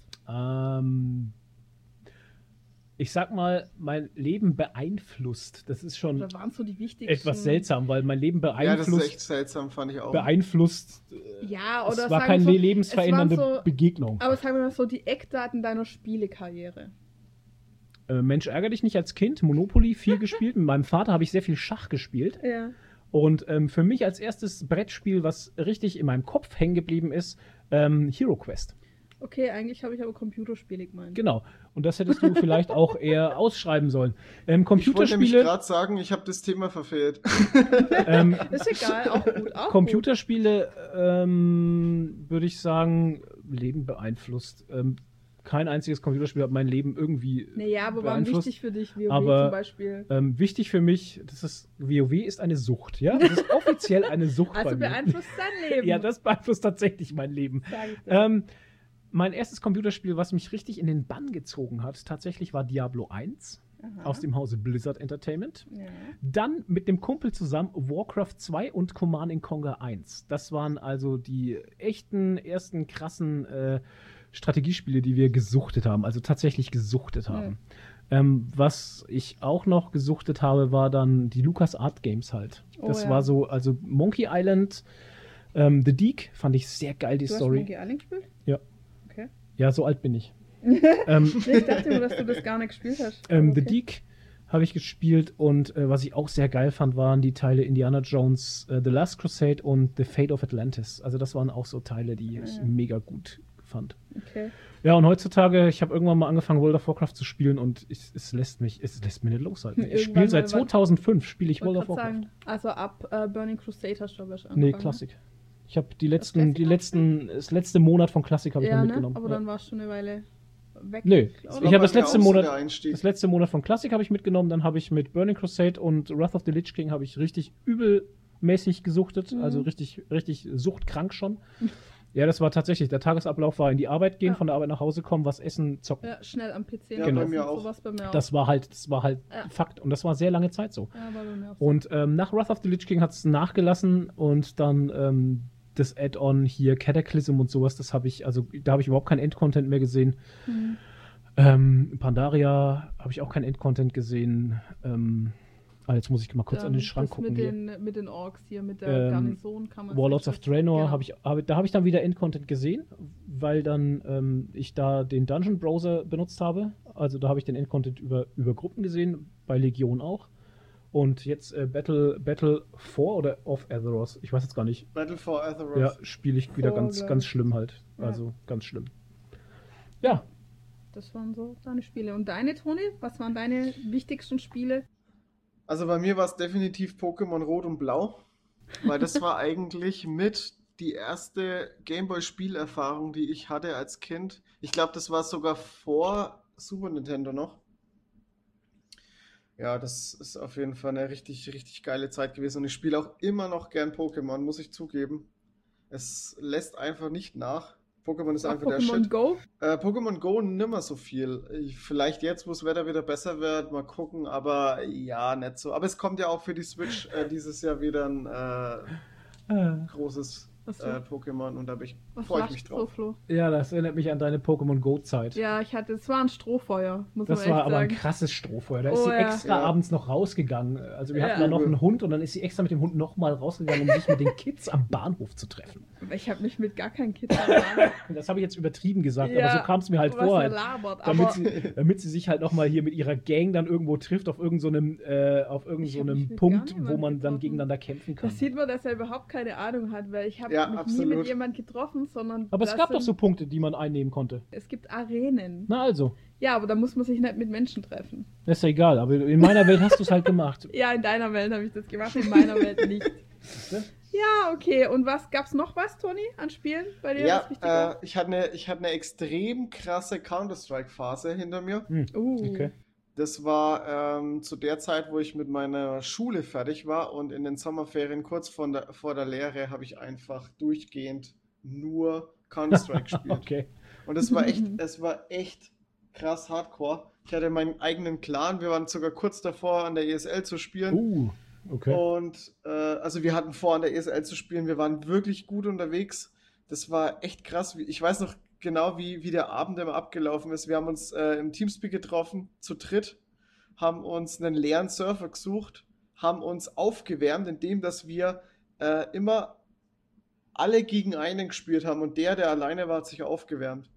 Ich sag mal, mein Leben beeinflusst. Das ist schon waren so die wichtigsten etwas seltsam, weil mein Leben beeinflusst. Ja, das ist echt seltsam, fand ich auch. Beeinflusst. Ja, oder es war keine lebensverändernde Begegnung. Aber sagen wir mal so, die Eckdaten deiner Spielekarriere. Mensch, ärgere dich nicht als Kind. Monopoly viel gespielt. Mit meinem Vater habe ich sehr viel Schach gespielt. Ja. Und für mich als erstes Brettspiel, was richtig in meinem Kopf hängen geblieben ist, Hero Quest. Okay, eigentlich habe ich aber Computerspiele gemeint. Genau. Und das hättest du vielleicht auch eher ausschreiben sollen. Ich wollte nämlich gerade sagen, ich habe das Thema verfehlt. Ist egal, auch gut. Auch Computerspiele, würde ich sagen, Leben beeinflusst. Kein einziges Computerspiel hat mein Leben irgendwie aber waren wichtig für dich, WoW aber, zum Beispiel. Wichtig für mich, WoW ist eine Sucht, ja? Das ist offiziell eine Sucht also bei mir. beeinflusst dein Leben. Ja, das beeinflusst tatsächlich mein Leben. Mein erstes Computerspiel, was mich richtig in den Bann gezogen hat, tatsächlich war Diablo 1 aus dem Hause Blizzard Entertainment. Ja. Dann mit dem Kumpel zusammen Warcraft 2 und Command & Conquer 1. Das waren also die echten, ersten krassen Strategiespiele, die wir gesuchtet haben, also tatsächlich gesuchtet haben. Was ich auch noch gesuchtet habe, war dann die LucasArts Games halt. Das war so, also Monkey Island, The Deke fand ich sehr geil, die Story. Hast du Monkey Island gespielt? Ja. Okay. Ja, so alt bin ich. Ich dachte nur, dass du das gar nicht gespielt hast. The Deke habe ich gespielt und was ich auch sehr geil fand, waren die Teile Indiana Jones, The Last Crusade und The Fate of Atlantis. Also das waren auch so Teile, die ich mega gut fand. Okay. Ja, und heutzutage, ich habe irgendwann mal angefangen, World of Warcraft zu spielen und es lässt mich nicht loshalten. Ich spiele seit 2005, spiele ich World of Warcraft. Sagen, also ab Burning Crusade hast du aber schon angefangen. Nee, Klassik. Ich habe das letzte Monat von Klassik habe ich noch mitgenommen. Aber dann warst du schon eine Weile weg. Nö, ich habe das letzte Monat von Klassik habe ich mitgenommen, dann habe ich mit Burning Crusade und Wrath of the Lich King habe ich richtig übelmäßig gesuchtet, also richtig suchtkrank schon. Ja, das war tatsächlich, der Tagesablauf war in die Arbeit gehen, von der Arbeit nach Hause kommen, was essen, zocken. Ja, schnell am PC. Ja, genau. Bei mir auch. Das war halt Fakt und das war sehr lange Zeit so. Ja, bei mir auch. Und nach Wrath of the Lich King hat es nachgelassen und dann das Add-on hier Cataclysm und sowas, da habe ich überhaupt keinen Endcontent mehr gesehen. Pandaria habe ich auch keinen Endcontent gesehen. Jetzt muss ich mal kurz an den Schrank gucken. Mit den Orks hier, mit der Garnison kann man. Warlords of Draenor habe ich dann wieder Endcontent gesehen, weil dann ich da den Dungeon Browser benutzt habe. Also da habe ich den Endcontent über Gruppen gesehen, bei Legion auch. Und jetzt Battle for oder of Azeroth, ich weiß jetzt gar nicht. Battle for Azeroth. Ja, spiele ich wieder ganz schlimm halt. Ja. Also ganz schlimm. Ja. Das waren so deine Spiele. Und deine, Toni? Was waren deine wichtigsten Spiele? Also bei mir war es definitiv Pokémon Rot und Blau, weil das war eigentlich mit die erste Gameboy-Spielerfahrung, die ich hatte als Kind. Ich glaube, das war sogar vor Super Nintendo noch. Ja, das ist auf jeden Fall eine richtig, richtig geile Zeit gewesen und ich spiele auch immer noch gern Pokémon, muss ich zugeben. Es lässt einfach nicht nach. Pokémon ist einfach der Shit. Go? Pokémon Go nimmer so viel. Vielleicht jetzt, wo das Wetter wieder besser wird, mal gucken, aber ja, nicht so. Aber es kommt ja auch für die Switch dieses Jahr wieder ein großes Pokémon und da freue ich mich drauf. So, ja, das erinnert mich an deine Pokémon Go-Zeit. Ja, es war ein Strohfeuer, muss man echt sagen. Das war aber ein krasses Strohfeuer. Da ist sie extra abends noch rausgegangen. Also wir hatten da noch einen Hund und dann ist sie extra mit dem Hund nochmal rausgegangen, um sich mit den Kids am Bahnhof zu treffen. Aber ich habe mich mit gar keinen Kids am Bahnhof. Das habe ich jetzt übertrieben gesagt, aber so kam es mir halt vor. Damit sie sich halt nochmal hier mit ihrer Gang dann irgendwo trifft, auf irgendeinem Punkt, wo man dann gegeneinander kämpfen kann. Das sieht man, dass er überhaupt keine Ahnung hat, weil ich habe mich nie mit jemand getroffen, sondern... Aber es gab doch so Punkte, die man einnehmen konnte. Es gibt Arenen. Na also. Ja, aber da muss man sich nicht mit Menschen treffen. Das ist ja egal, aber in meiner Welt hast du es halt gemacht. Ja, in deiner Welt habe ich das gemacht, in meiner Welt nicht. Ja, okay. Und gab's noch was, Toni, an Spielen bei dir? Ja, ich hatte eine extrem krasse Counter-Strike-Phase hinter mir. Okay. Das war zu der Zeit, wo ich mit meiner Schule fertig war und in den Sommerferien kurz vor der Lehre habe ich einfach durchgehend nur Counter-Strike gespielt. Okay. Und es war echt krass hardcore. Ich hatte meinen eigenen Clan, wir waren sogar kurz davor an der ESL zu spielen. Okay. Und also wir hatten vor, an der ESL zu spielen, wir waren wirklich gut unterwegs. Das war echt krass. Ich weiß noch genau, wie der Abend immer abgelaufen ist. Wir haben uns im Teamspeak getroffen, zu dritt, haben uns einen leeren Server gesucht, haben uns aufgewärmt, indem dass wir immer alle gegen einen gespielt haben und der alleine war, hat sich aufgewärmt.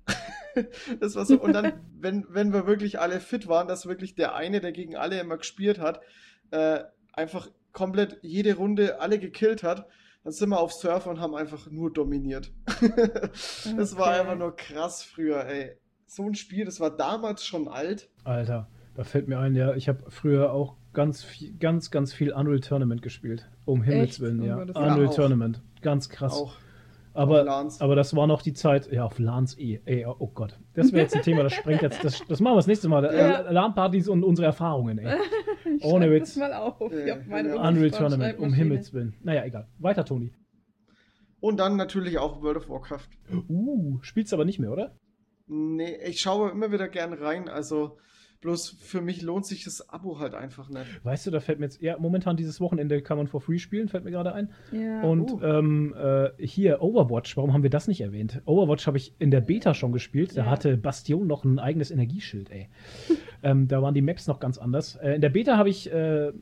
Das war so. Und dann, wenn wir wirklich alle fit waren, dass wirklich der eine, der gegen alle immer gespielt hat, einfach komplett jede Runde alle gekillt hat, dann sind wir auf Surfer und haben einfach nur dominiert. Das war einfach nur krass früher, ey. So ein Spiel, das war damals schon alt. Alter, da fällt mir ein, ja, ich habe früher auch ganz viel Unreal Tournament gespielt. Um Himmels Willen, ja. Unreal Tournament, ganz krass. Auch. Aber das war noch die Zeit, ja, auf LANs ey, oh Gott. Das wäre jetzt ein Thema, das sprengt jetzt, das machen wir das nächste Mal. LAN-Partys und unsere Erfahrungen, ey. Ohne Witz. Das mal auf. Unreal Tournament, um Himmels Willen. Naja, egal. Weiter, Toni. Und dann natürlich auch World of Warcraft. Spielst du aber nicht mehr, oder? Nee, ich schaue immer wieder gern rein, also bloß für mich lohnt sich das Abo halt einfach nicht. Weißt du, da fällt mir jetzt, momentan dieses Wochenende kann man for free spielen, fällt mir gerade ein. Ja. Und hier, Overwatch, warum haben wir das nicht erwähnt? Overwatch habe ich in der Beta schon gespielt, da hatte Bastion noch ein eigenes Energieschild, ey. Da waren die Maps noch ganz anders. In der Beta habe ich,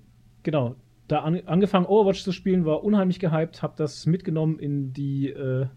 da angefangen Overwatch zu spielen, war unheimlich gehypt, habe das mitgenommen in die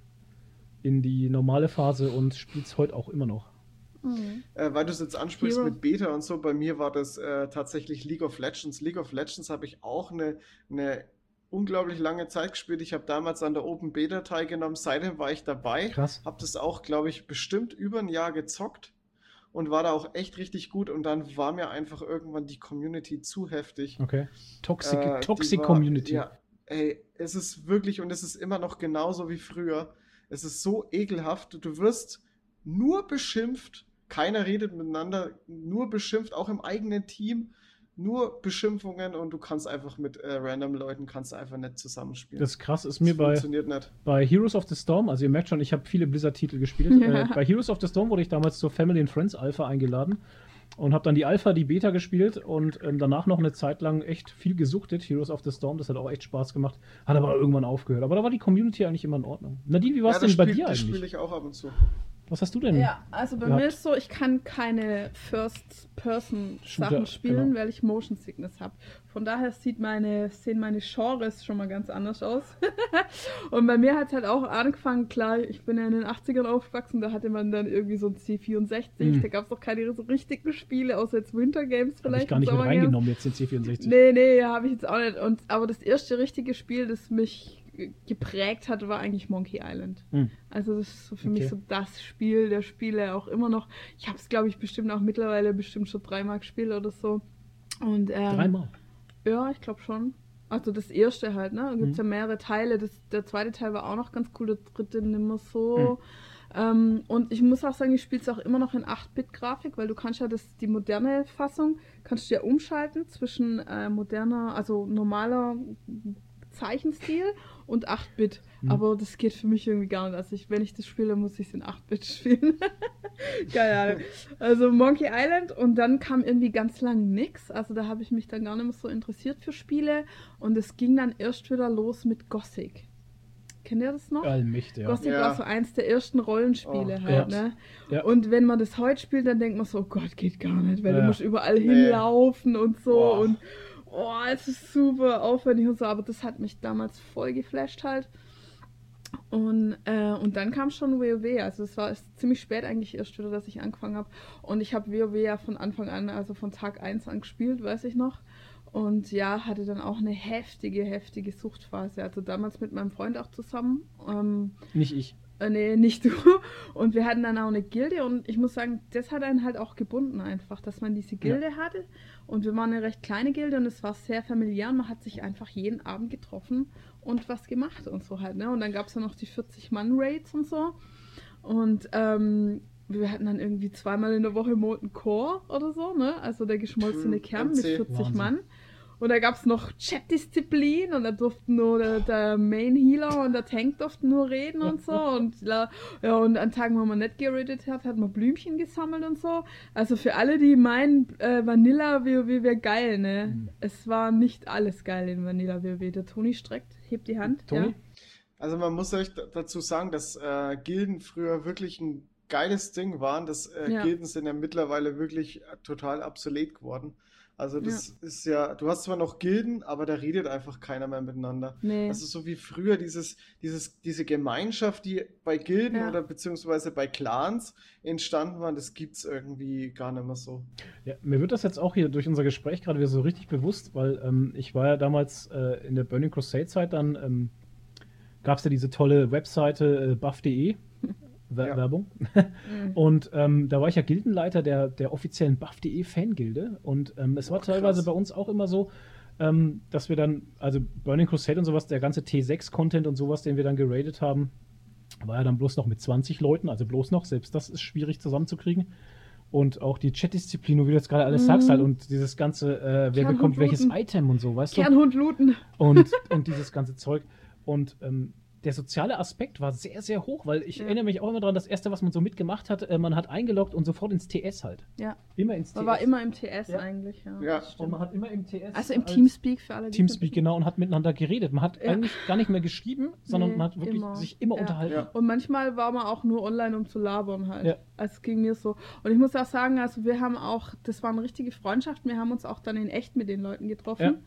normale Phase und spiel's heute auch immer noch. Weil du es jetzt ansprichst mit Beta und so, bei mir war das tatsächlich League of Legends. League of Legends habe ich auch eine unglaublich lange Zeit gespielt. Ich habe damals an der Open Beta teilgenommen. Seitdem war ich dabei. Krass. Habe das auch, glaube ich, bestimmt über ein Jahr gezockt und war da auch echt richtig gut. Und dann war mir einfach irgendwann die Community zu heftig. Okay. Toxic Community. Ja, ey, es ist wirklich, und es ist immer noch genauso wie früher. Es ist so ekelhaft. Du wirst nur beschimpft. Keiner redet miteinander. Nur beschimpft, auch im eigenen Team. Nur Beschimpfungen und du kannst einfach mit random Leuten einfach nicht zusammenspielen. Das ist krass, ist mir funktioniert nicht. Bei Heroes of the Storm, also ihr merkt schon, ich habe viele Blizzard-Titel gespielt. Bei Heroes of the Storm wurde ich damals zur Family and Friends Alpha eingeladen und habe dann die Alpha, die Beta gespielt und danach noch eine Zeit lang echt viel gesuchtet. Heroes of the Storm, das hat auch echt Spaß gemacht, hat aber irgendwann aufgehört. Aber da war die Community eigentlich immer in Ordnung. Nadine, wie war es denn bei dir eigentlich? Das spiele ich auch ab und zu. Was hast du denn? Ja, also bei mir ist so, ich kann keine First-Person-Sachen spielen, weil ich Motion Sickness habe. Von daher sehen meine Genres schon mal ganz anders aus. Und bei mir hat es halt auch angefangen, klar, ich bin ja in den 80ern aufgewachsen, da hatte man dann irgendwie so ein C64, da gab es doch keine so richtigen Spiele, außer jetzt Winter Games vielleicht. Hab ich gar nicht mit reingenommen, jetzt den C64. Nee, habe ich jetzt auch nicht. Aber das erste richtige Spiel, das mich geprägt hat, war eigentlich Monkey Island. Also das ist so für mich so das Spiel der Spiele auch immer noch. Ich habe es, glaube ich, mittlerweile schon 3-mal gespielt oder so. Und 3-mal? Ja, ich glaube schon. Also das erste halt, ne? Da gibt es ja mehrere Teile. Der zweite Teil war auch noch ganz cool, der dritte nicht mehr so. Und ich muss auch sagen, ich spiele es auch immer noch in 8-Bit-Grafik, weil du kannst ja die moderne Fassung, kannst du ja umschalten zwischen normaler Zeichenstil und 8-Bit. Aber das geht für mich irgendwie gar nicht. Also wenn ich das spiele, muss ich es in 8-Bit spielen. Keine Ahnung. Also Monkey Island und dann kam irgendwie ganz lang nix. Also da habe ich mich dann gar nicht mehr so interessiert für Spiele. Und es ging dann erst wieder los mit Gothic. Kennt ihr das noch? Allmächtig, ja. Gothic war so eins der ersten Rollenspiele halt, ja. ne? Ja. Und wenn man das heute spielt, dann denkt man so, oh Gott, geht gar nicht, weil du musst überall hinlaufen und so und es ist super aufwendig und so, aber das hat mich damals voll geflasht halt. Und dann kam schon WoW, also es war ziemlich spät eigentlich erst wieder, dass ich angefangen habe. Und ich habe WoW ja von Anfang an, also von Tag 1 an gespielt, weiß ich noch. Und ja, hatte dann auch eine heftige Suchtphase. Also damals mit meinem Freund auch zusammen. Nicht ich. Nee, nicht du. Und wir hatten dann auch eine Gilde und ich muss sagen, das hat einen halt auch gebunden einfach, dass man diese Gilde hatte. Und wir waren eine recht kleine Gilde und es war sehr familiär und man hat sich einfach jeden Abend getroffen und was gemacht und so halt, ne? Und dann gab es ja noch die 40-Mann-Raids und so. Und wir hatten dann irgendwie 2-mal in der Woche Molten Core oder so, ne? Also der geschmolzene Kern mit 40 Wahnsinn. Mann. Und da gab es noch Chat-Disziplin und da durften nur der Main-Healer und der Tank durften nur reden und so. Und an Tagen, wo man nicht geredet hat, hat man Blümchen gesammelt und so. Also für alle, die meinen, Vanilla WoW wäre geil, ne? Es war nicht alles geil in Vanilla WoW. Der Toni hebt die Hand. Toni? Ja. Also man muss euch dazu sagen, dass Gilden früher wirklich ein geiles Ding waren. Gilden sind ja mittlerweile wirklich total obsolet geworden. Also das ist ja, du hast zwar noch Gilden, aber da redet einfach keiner mehr miteinander. Nee. Also so wie früher diese Gemeinschaft, die bei Gilden oder beziehungsweise bei Clans entstanden war, das gibt's irgendwie gar nicht mehr so. Ja, mir wird das jetzt auch hier durch unser Gespräch gerade wieder so richtig bewusst, weil ich war ja damals in der Burning Crusade Zeit, dann gab es ja diese tolle Webseite buff.de. Werbung. Und da war ich ja Gildenleiter der offiziellen buff.de Fangilde und es war teilweise bei uns auch immer so, dass wir dann, also Burning Crusade und sowas, der ganze T6-Content und sowas, den wir dann geradet haben, war ja dann bloß noch mit 20 Leuten, also bloß noch, selbst das ist schwierig zusammenzukriegen. Und auch die Chat-Disziplin, wie du jetzt gerade alles sagst halt, und dieses ganze, wer bekommt welches Item und so, weißt du? Kernhund looten. Und dieses ganze Zeug. Und der soziale Aspekt war sehr, sehr hoch, weil ich erinnere mich auch immer daran, das erste, was man so mitgemacht hat, man hat eingeloggt und sofort ins TS halt. Ja. Immer ins TS. Man war immer im TS eigentlich, Ja. Und man hat immer im TS. Also im Teamspeak für alle. Teamspeak, genau, und hat miteinander geredet. Man hat eigentlich gar nicht mehr geschrieben, sondern man hat wirklich sich immer unterhalten. Ja. Und manchmal war man auch nur online, um zu labern halt. Ja. Also es ging mir so. Und ich muss auch sagen, also wir haben auch, das waren richtige Freundschaften, wir haben uns auch dann in echt mit den Leuten getroffen. Ja.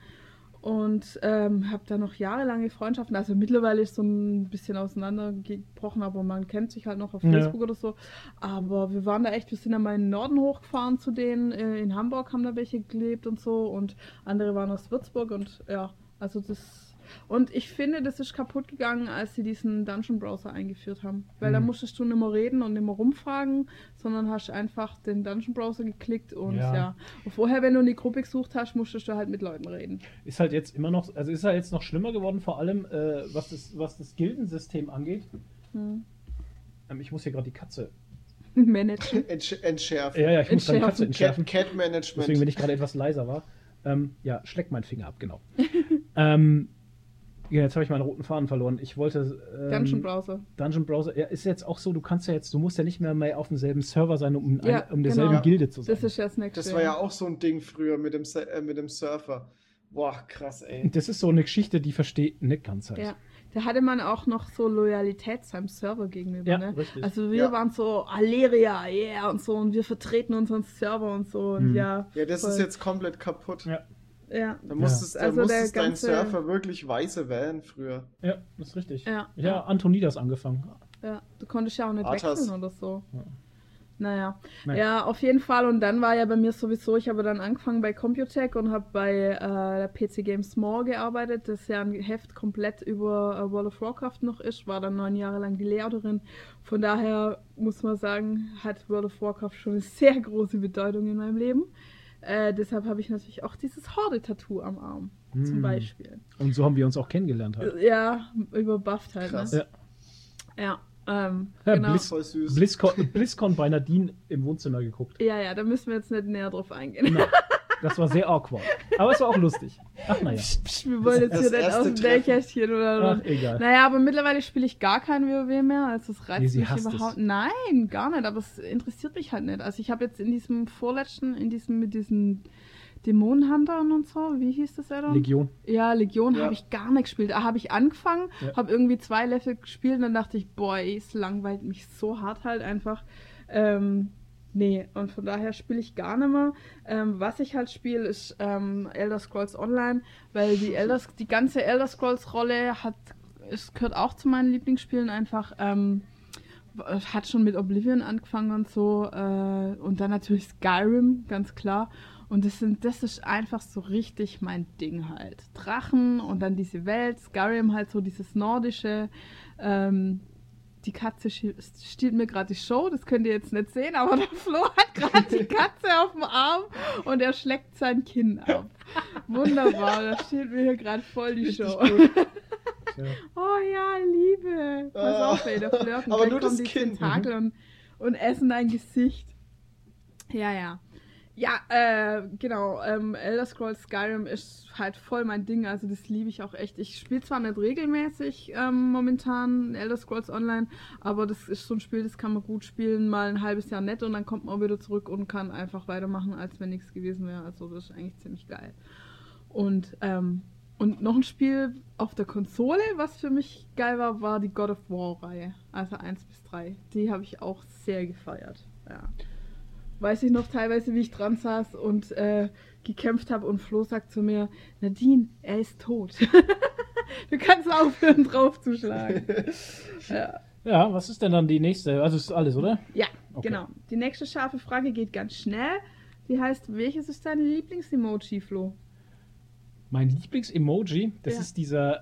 Und habe da noch jahrelange Freundschaften. Also mittlerweile ist so ein bisschen auseinandergebrochen, aber man kennt sich halt noch auf Facebook oder so. Aber wir waren da echt, wir sind dann mal in den Norden hochgefahren zu denen. In Hamburg haben da welche gelebt und so. Und andere waren aus Würzburg. Und ja, also das Und ich finde, das ist kaputt gegangen, als sie diesen Dungeon Browser eingeführt haben. Weil da musstest du nicht mehr reden und nicht mehr rumfragen, sondern hast einfach den Dungeon Browser geklickt und ja. Und vorher, wenn du in die Gruppe gesucht hast, musstest du halt mit Leuten reden. Ist halt jetzt immer noch, also ist halt jetzt noch schlimmer geworden, vor allem was das Gildensystem angeht. Ich muss hier gerade die Katze managen. Entschärfen. Ja, ich muss dann die Katze entschärfen. Cat Management. Deswegen, wenn ich gerade etwas leiser war. Schleck meinen Finger ab, genau. Jetzt habe ich meinen roten Faden verloren. Ich wollte... Dungeon Browser. Ja, ist jetzt auch so, du musst ja nicht mehr auf demselben Server sein, um derselben Gilde zu sein. Das ist ja das nächste. Das war ja auch so ein Ding früher mit dem Surfer. Boah, krass, ey. Das ist so eine Geschichte, die versteht nicht ganz halt. Ja. Da hatte man auch noch so Loyalität seinem Server gegenüber, ja, ne? Richtig. Also wir waren so Aleria, yeah, und so, und wir vertreten unseren Server und so, und ja. Ja, das ist jetzt komplett kaputt. Ja. Da musstest dein Surfer wirklich weiße wählen früher. Ja, das ist richtig. Ja, Antonidas angefangen. Ja, du konntest ja auch nicht wechseln oder so. Ja. Naja, ja, auf jeden Fall. Und dann war ja bei mir sowieso, ich habe dann angefangen bei Computec und habe bei der PC Games More gearbeitet, das ja ein Heft komplett über World of Warcraft noch ist, war dann 9 Jahre lang die Layouterin. Von daher muss man sagen, hat World of Warcraft schon eine sehr große Bedeutung in meinem Leben. Deshalb habe ich natürlich auch dieses Horde-Tattoo am Arm, zum Beispiel. Und so haben wir uns auch kennengelernt halt. Ja, über Buffed halt. Krass. Ne? Ja. Genau. BlizzCon bei Nadine im Wohnzimmer geguckt. Ja, da müssen wir jetzt nicht näher drauf eingehen. No. Das war sehr awkward. Aber es war auch lustig. Ach, naja. Wir wollen jetzt hier nicht aus dem Nähkästchen oder so. Ach, egal. Naja, aber mittlerweile spiele ich gar kein WoW mehr. Also es reizt mich überhaupt. Es. Nein, gar nicht. Aber es interessiert mich halt nicht. Also ich habe jetzt in diesem vorletzten, mit diesen Dämonenhuntern und so, wie hieß das dann? Legion. Ja, Legion habe ich gar nicht gespielt. Da habe ich angefangen, habe irgendwie 2 Level gespielt und dann dachte ich, boah, es langweilt mich so hart halt einfach. Nee, und von daher spiele ich gar nicht mehr. Was ich halt spiele, ist Elder Scrolls Online, weil die ganze Elder Scrolls Rolle gehört auch zu meinen Lieblingsspielen einfach. Hat schon mit Oblivion angefangen und so. Und dann natürlich Skyrim, ganz klar. Und das ist einfach so richtig mein Ding halt. Drachen und dann diese Welt, Skyrim halt so dieses Nordische. Die Katze stiehlt mir gerade die Show, das könnt ihr jetzt nicht sehen, aber der Flo hat gerade die Katze auf dem Arm und er schleckt sein Kinn ab. Wunderbar, da stiehlt mir hier gerade voll die Show. Oh ja, Liebe. Pass auf, ey, der Flirten. Aber gleich nur kommen das die Kinn. Tentakel und essen dein Gesicht. Ja. Ja, genau. Elder Scrolls Skyrim ist halt voll mein Ding, also das liebe ich auch echt. Ich spiele zwar nicht regelmäßig momentan Elder Scrolls Online, aber das ist so ein Spiel, das kann man gut spielen, mal ein halbes Jahr nett und dann kommt man auch wieder zurück und kann einfach weitermachen, als wenn nichts gewesen wäre. Also das ist eigentlich ziemlich geil. Und noch ein Spiel auf der Konsole, was für mich geil war die God of War-Reihe. Also 1-3. Die habe ich auch sehr gefeiert. Ja. Weiß ich noch teilweise, wie ich dran saß und gekämpft habe und Flo sagt zu mir, Nadine, er ist tot. Du kannst aufhören, draufzuschlagen. Ja, was ist denn dann die nächste? Also ist alles, oder? Ja, okay. Genau. Die nächste scharfe Frage geht ganz schnell. Die heißt, welches ist dein Lieblings-Emoji, Flo? Mein Lieblings-Emoji, das ist dieser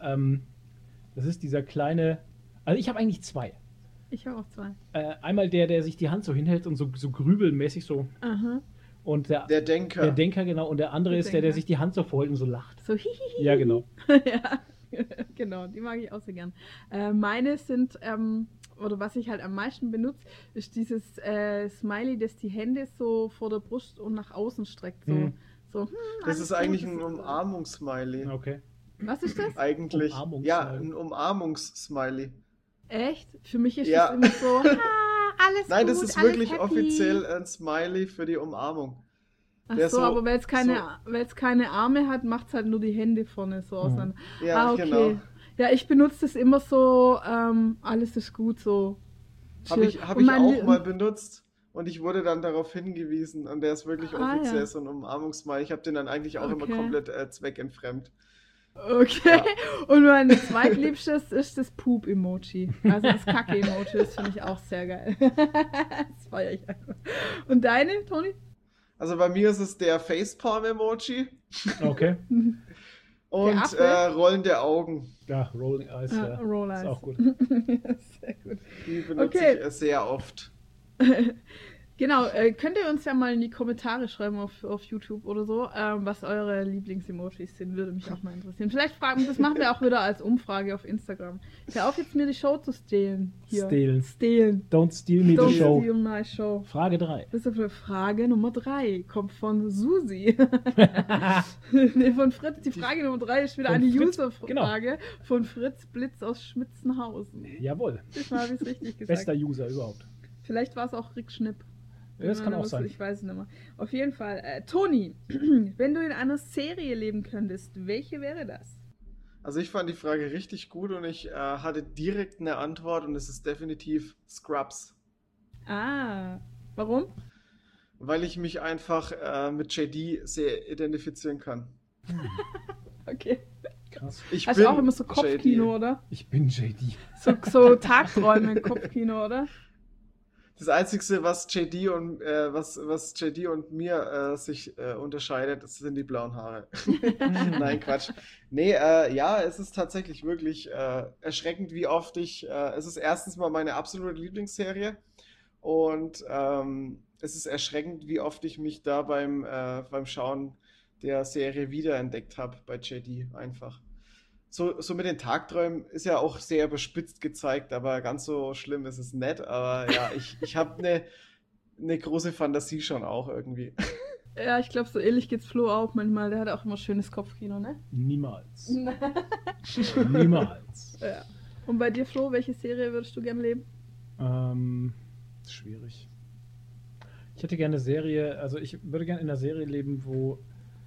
kleine, also ich habe eigentlich 2. Ich habe auch 2. Einmal der sich die Hand so hinhält und so grübelmäßig so. Aha. Und der Denker. Der Denker, genau. Und der andere ist der sich die Hand so vorhält und so lacht. So hihihi. Ja, genau. Ja, genau. Die mag ich auch sehr gern. Meine sind, oder was ich halt am meisten benutze, ist dieses Smiley, das die Hände so vor der Brust und nach außen streckt. So, das ist eigentlich ein Umarmungs-Smiley. Okay. Was ist das? Eigentlich. Ja, ein Umarmungs-Smiley. Echt? Für mich ist das immer so, alles Nein, gut, das ist wirklich happy. Offiziell ein Smiley für die Umarmung. Ach so, aber weil es keine Arme hat, macht es halt nur die Hände vorne so auseinander. Ja, okay. Genau. Ja, ich benutze das immer so, alles ist gut so. Hab ich auch mal benutzt und ich wurde dann darauf hingewiesen und der ist wirklich offiziell so ein Umarmungs-Smiley. Ich habe den dann eigentlich auch immer komplett zweckentfremd. Okay, ja. Und mein zweitliebstes ist das Poop-Emoji. Also das Kacke-Emoji, das finde ich auch sehr geil. Das feiere ich einfach. Und deine, Toni? Also bei mir ist es der Facepalm-Emoji. Okay. Und rollende Augen. Ja, Rolling Eyes, ja. Roll Eyes. Ist auch gut. Sehr gut. Die benutze ich sehr oft. Genau, könnt ihr uns ja mal in die Kommentare schreiben auf YouTube oder so, was eure Lieblings-Emojis sind, würde mich auch mal interessieren. Vielleicht das machen wir auch wieder als Umfrage auf Instagram. Hör auf jetzt mir die Show zu stehlen. Stehlen. Don't steal me the show. Don't steal my show. Frage 3. Das ist Frage Nummer 3, kommt von Susi. Nee, von Fritz. Die Frage Nummer 3 ist wieder eine User-Frage von Fritz Blitz aus Schmitzenhausen. Jawohl. Diesmal habe ich es richtig gesagt. Bester User überhaupt. Vielleicht war es auch Rick Schnipp. Ja, das kann auch sein. Ich weiß es nicht mehr. Auf jeden Fall. Toni, wenn du in einer Serie leben könntest, welche wäre das? Also ich fand die Frage richtig gut und ich hatte direkt eine Antwort und es ist definitiv Scrubs. Ah, warum? Weil ich mich einfach mit JD sehr identifizieren kann. Okay. Krass. Hast du auch immer so Kopfkino, JD. Oder? Ich bin JD. So Tagträume, Kopfkino, oder? Das Einzige, was JD und mir sich unterscheidet, das sind die blauen Haare. Nein, Quatsch. Nee, ja, es ist tatsächlich wirklich erschreckend, wie oft es ist erstens mal meine absolute Lieblingsserie und es ist erschreckend, wie oft ich mich da beim Schauen der Serie wiederentdeckt habe bei JD einfach. So mit den Tagträumen ist ja auch sehr überspitzt gezeigt, aber ganz so schlimm ist es nicht. Aber ja, ich habe eine große Fantasie schon auch irgendwie. Ja, ich glaube, so ähnlich geht's Flo auch manchmal. Der hat auch immer schönes Kopfkino, ne? Niemals. Niemals. Ja. Und bei dir, Flo, welche Serie würdest du gerne leben? Schwierig. Ich hätte gerne eine Serie, also ich würde gerne in einer Serie leben, wo...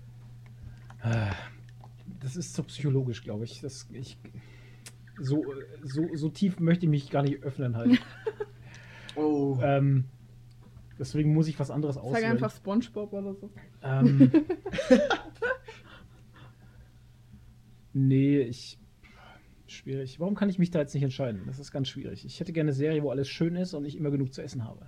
das ist so psychologisch, glaube ich. So tief möchte ich mich gar nicht öffnen halt. Oh. Deswegen muss ich was anderes auswählen. Sag einfach SpongeBob oder so. Nee, schwierig. Warum kann ich mich da jetzt nicht entscheiden? Das ist ganz schwierig. Ich hätte gerne eine Serie, wo alles schön ist und ich immer genug zu essen habe.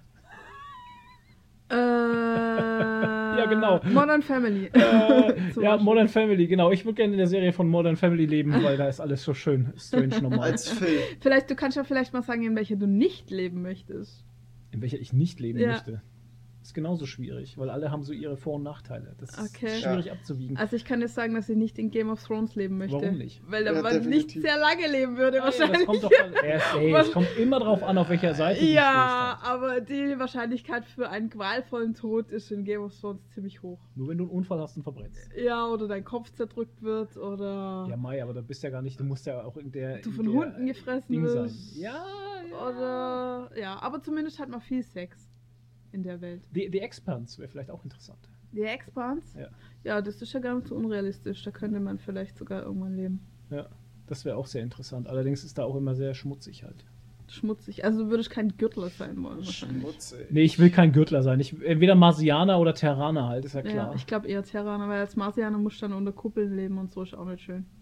Ja, genau. Modern Family. Ja, Modern Family, genau. Ich würde gerne in der Serie von Modern Family leben, weil da ist alles so schön strange normal. Als Film. Du kannst ja vielleicht mal sagen, in welcher du nicht leben möchtest. In welcher ich nicht leben möchte. Ist genauso schwierig, weil alle haben so ihre Vor- und Nachteile. Das ist schwierig abzuwiegen. Also ich kann dir sagen, dass ich nicht in Game of Thrones leben möchte. Warum nicht? Weil man nicht sehr lange leben würde wahrscheinlich. Das kommt doch an. Es kommt immer drauf an, auf welcher Seite du stehst. Ja, aber die Wahrscheinlichkeit für einen qualvollen Tod ist in Game of Thrones ziemlich hoch. Nur wenn du einen Unfall hast und verbrennst. Ja, oder dein Kopf zerdrückt wird, oder... Ja, Mai, aber da bist ja gar nicht, du musst ja auch in der... Du von Hunden gefressen wirst. Ja. Oder... Ja, aber zumindest hat man viel Sex. In der Welt. The Expanse wäre vielleicht auch interessant. The Expanse? Ja. Ja, das ist ja gar nicht so unrealistisch. Da könnte man vielleicht sogar irgendwann leben. Ja, das wäre auch sehr interessant. Allerdings ist da auch immer sehr schmutzig halt. Schmutzig? Also würde ich kein Gürtler sein wollen wahrscheinlich. Schmutzig. Nee, ich will kein Gürtler sein. Entweder Marsianer oder Terraner halt, ist ja klar. Ja, ich glaube eher Terraner, weil als Marsianer musst du dann unter Kuppeln leben und so ist auch nicht schön.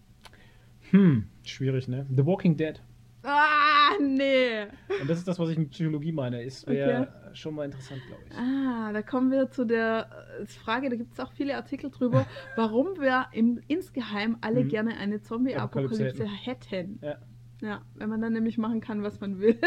Schwierig, ne? The Walking Dead. Ah, nee. Und das ist das, was ich mit Psychologie meine. Wäre schon mal interessant, glaube ich. Ah, da kommen wir zu der Frage, da gibt es auch viele Artikel drüber, warum wir insgeheim alle gerne eine Zombie-Apokalypse hätten. Ja, wenn man dann nämlich machen kann, was man will.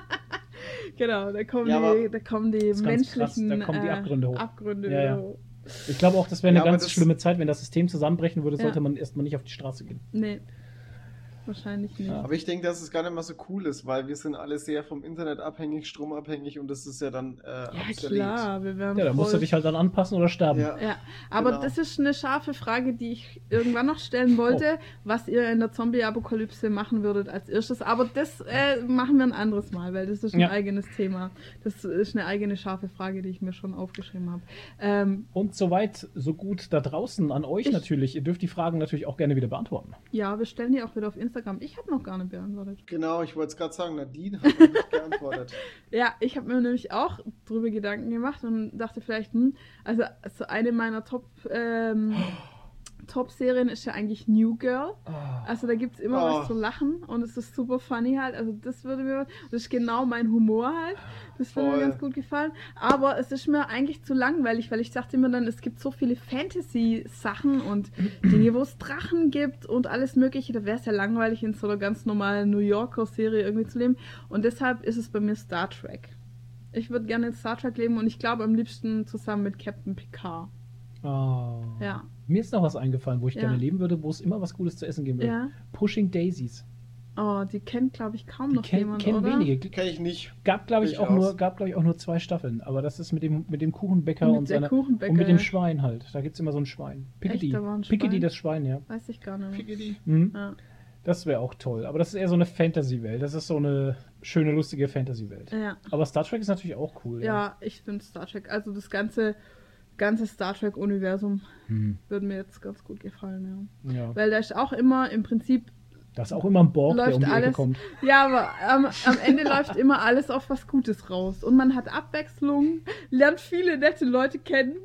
Genau, da kommen die menschlichen da kommen die Abgründe hoch. Hoch. Ich glaube auch, das wäre eine ganz schlimme Zeit, wenn das System zusammenbrechen würde, sollte man erstmal nicht auf die Straße gehen. Nee. Wahrscheinlich nicht. Aber ich denke, dass es gar nicht mal so cool ist, weil wir sind alle sehr vom Internet abhängig, stromabhängig und das ist ja dann obsolet. Klar, wir werden da musst du dich halt dann anpassen oder sterben. Ja, aber das ist eine scharfe Frage, die ich irgendwann noch stellen wollte, was ihr in der Zombie-Apokalypse machen würdet als erstes. Aber das machen wir ein anderes Mal, weil das ist ein eigenes Thema. Das ist eine eigene scharfe Frage, die ich mir schon aufgeschrieben habe. Und soweit, so gut da draußen an euch natürlich. Ihr dürft die Fragen natürlich auch gerne wieder beantworten. Ja, wir stellen die auch wieder auf Instagram. Ich habe noch gar nicht beantwortet. Genau, ich wollte es gerade sagen, Nadine hat noch nicht geantwortet. Ja, ich habe mir nämlich auch drüber Gedanken gemacht und dachte vielleicht, also eine meiner Top-Serien ist ja eigentlich New Girl. Also da gibt es immer was zu lachen und es ist super funny halt. Also das ist genau mein Humor halt. Das würde mir ganz gut gefallen. Aber es ist mir eigentlich zu langweilig, weil ich dachte immer dann, es gibt so viele Fantasy-Sachen und Dinge, wo es Drachen gibt und alles mögliche. Da wäre es ja langweilig, in so einer ganz normalen New Yorker-Serie irgendwie zu leben. Und deshalb ist es bei mir Star Trek. Ich würde gerne in Star Trek leben und ich glaube am liebsten zusammen mit Captain Picard. Oh. Ja. Mir ist noch was eingefallen, wo ich gerne leben würde, wo es immer was Gutes zu essen geben würde. Ja. Pushing Daisies. Oh, die kennt, glaube ich, kaum noch jemand, kennen oder? wenige. Kenn ich nicht. Gab, glaube ich, auch nur 2 Staffeln. Aber das ist mit dem Kuchenbäcker und mit dem Schwein halt. Da gibt es immer so ein Schwein. Piccadilly, das Schwein, ja. Weiß ich gar nicht mehr. Piccadilly? Mhm. Ja. Das wäre auch toll. Aber das ist eher so eine Fantasy-Welt. Das ist so eine schöne, lustige Fantasy-Welt. Ja. Aber Star Trek ist natürlich auch cool. Ja, ich finde Star Trek. Also das ganze Star Trek-Universum würde mir jetzt ganz gut gefallen, ja. Weil da ist auch immer im Prinzip... Da ist auch immer ein Borg, der um die Ecke kommt. Ja, aber am Ende läuft immer alles auf was Gutes raus. Und man hat Abwechslung, lernt viele nette Leute kennen.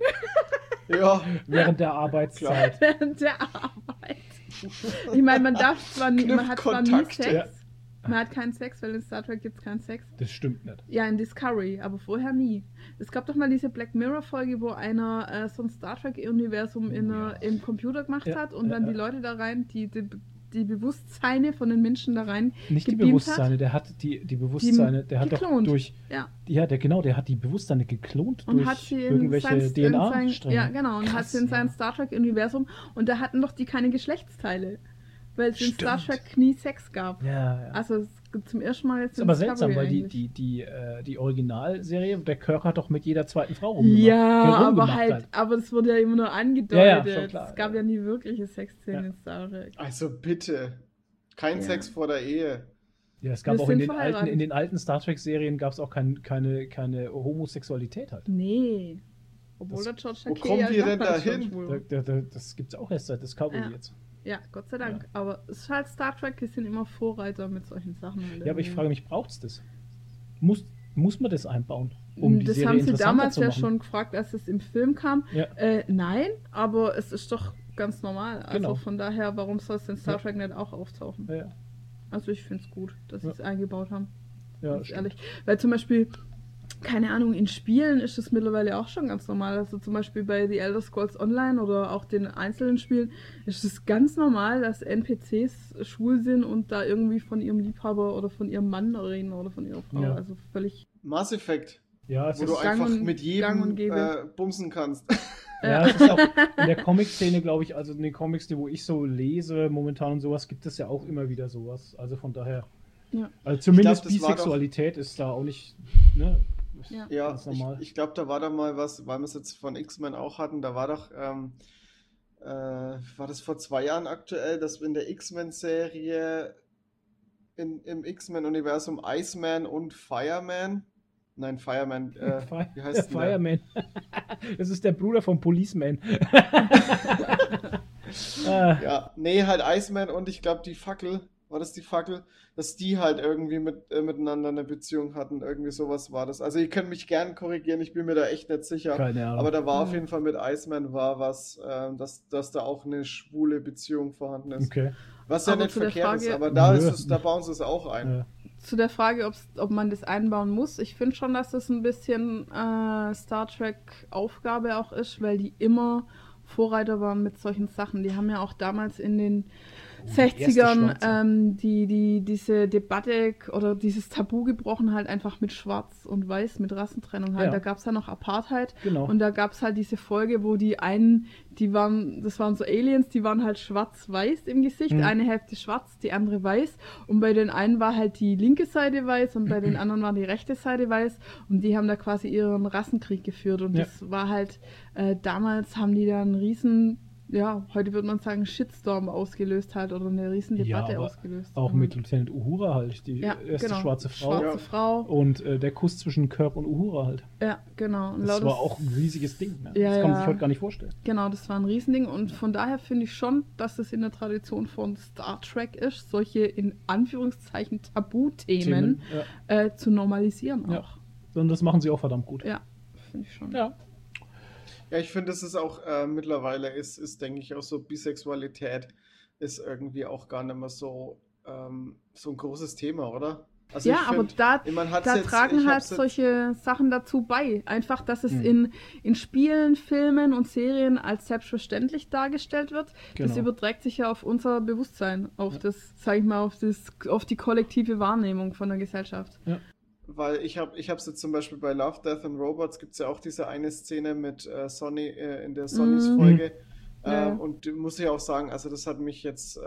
Ja. Während der Arbeitszeit. Während der Arbeit. Ich meine, man hat zwar nie Sex. Ja. Man hat keinen Sex, weil in Star Trek gibt es keinen Sex. Das stimmt nicht. Ja, in Discovery, aber vorher nie. Es gab doch mal diese Black Mirror-Folge, wo einer so ein Star Trek-Universum im Computer gemacht hat und dann die Leute da rein, die Bewusstseine von den Menschen da rein nicht die Bewusstseine, der hat die Bewusstseine, der hat geklont. Doch durch der hat die Bewusstseine geklont und durch hat sie irgendwelche DNA-Stränge. Ja, genau, und hat sie in sein Star Trek-Universum und da hatten doch die keine Geschlechtsteile, weil es in Star Trek nie Sex gab. Ja. Also es gibt zum ersten Mal jetzt in Discovery. Das ist aber seltsam, weil die Originalserie, der Kirk hat doch mit jeder zweiten Frau rumgemacht. Ja, aber das wurde ja immer nur angedeutet. Ja, schon klar. Es gab ja nie wirkliche Sexszenen in Star Trek. Also bitte. Kein Sex vor der Ehe. Ja, es gab auch in den alten Star Trek-Serien gab es auch keine Homosexualität halt. Nee. Obwohl der George Takei. Wo kommen wir denn da hin? Das gibt es auch erst seit Discovery jetzt. Ja, Gott sei Dank. Ja. Aber es ist halt Star Trek, die sind immer Vorreiter mit solchen Sachen. Ja, aber ich frage mich, braucht es das? Muss man das einbauen? Um die das Serie haben sie damals ja schon gefragt, als es im Film kam. Ja. Nein, aber es ist doch ganz normal. Also von daher, warum soll es in Star Trek nicht auch auftauchen? Ja. Also ich finde es gut, dass sie es eingebaut haben. Ja, ganz ehrlich. Weil zum Beispiel, keine Ahnung, in Spielen ist es mittlerweile auch schon ganz normal. Also zum Beispiel bei The Elder Scrolls Online oder auch den einzelnen Spielen ist es ganz normal, dass NPCs schwul sind und da irgendwie von ihrem Liebhaber oder von ihrem Mann reden oder von ihrer Frau. Ja. Also völlig... Mass Effect. Ja, wo du einfach mit jedem bumsen kannst. Ja, es ist auch in der Comic-Szene, glaube ich, also in den Comics, wo ich so lese momentan und sowas, gibt es ja auch immer wieder sowas. Also von daher... Ja. Also zumindest Bisexualität ist da auch nicht... Ne? Ja, ich glaube, da war da mal was, weil wir es jetzt von X-Men auch hatten, da war doch, war das vor 2 Jahren aktuell, dass in der X-Men-Serie im X-Men-Universum Iceman und Fireman, wie heißt der? Fireman. Das ist der Bruder vom Policeman. Ja, nee, halt Iceman und ich glaube die Fackel, dass die halt irgendwie miteinander eine Beziehung hatten. Irgendwie sowas war das. Also ihr könnt mich gern korrigieren, ich bin mir da echt nicht sicher. Keine Ahnung. Aber da war auf jeden Fall mit Iceman was, dass da auch eine schwule Beziehung vorhanden ist. Okay. Was ja nicht verkehrt ist, aber da bauen sie es auch ein. Ja. Zu der Frage, ob man das einbauen muss. Ich finde schon, dass das ein bisschen Star Trek Aufgabe auch ist, weil die immer Vorreiter waren mit solchen Sachen. Die haben ja auch damals in den 60ern diese Debatte oder dieses Tabu gebrochen, halt einfach mit Schwarz und Weiß, mit Rassentrennung halt. Ja. Da gab es ja noch Apartheid. Genau. Und da gab es halt diese Folge, wo das waren so Aliens, die waren halt schwarz-weiß im Gesicht, eine Hälfte schwarz, die andere weiß. Und bei den einen war halt die linke Seite weiß und bei den anderen war die rechte Seite weiß. Und die haben da quasi ihren Rassenkrieg geführt. Und das war halt, damals haben die da einen riesen... Ja, heute würde man sagen, Shitstorm ausgelöst halt oder eine riesen Debatte ausgelöst. Auch mit Lieutenant Uhura halt, die erste schwarze Frau. Und der Kuss zwischen Kirk und Uhura halt. Ja, genau. Und das war auch ein riesiges Ding. Ne? Das kann man sich heute gar nicht vorstellen. Genau, das war ein Riesending und von daher finde ich schon, dass es in der Tradition von Star Trek ist, solche in Anführungszeichen Tabuthemen zu normalisieren auch. Und das machen sie auch verdammt gut. Ja, finde ich schon. Ja. Ja, ich finde, es ist auch mittlerweile denke ich, auch so Bisexualität ist irgendwie auch gar nicht mehr so ein großes Thema, oder? Also ja, aber da tragen halt solche Sachen dazu bei. Einfach, dass es in Spielen, Filmen und Serien als selbstverständlich dargestellt wird. Genau. Das überträgt sich ja auf unser Bewusstsein, auf das, sag ich mal, auf die kollektive Wahrnehmung von der Gesellschaft. Ja. Weil ich hab's jetzt zum Beispiel bei Love, Death and Robots gibt es ja auch diese eine Szene mit Sonny in der Sonnys Folge. Und muss ich auch sagen, also das hat mich jetzt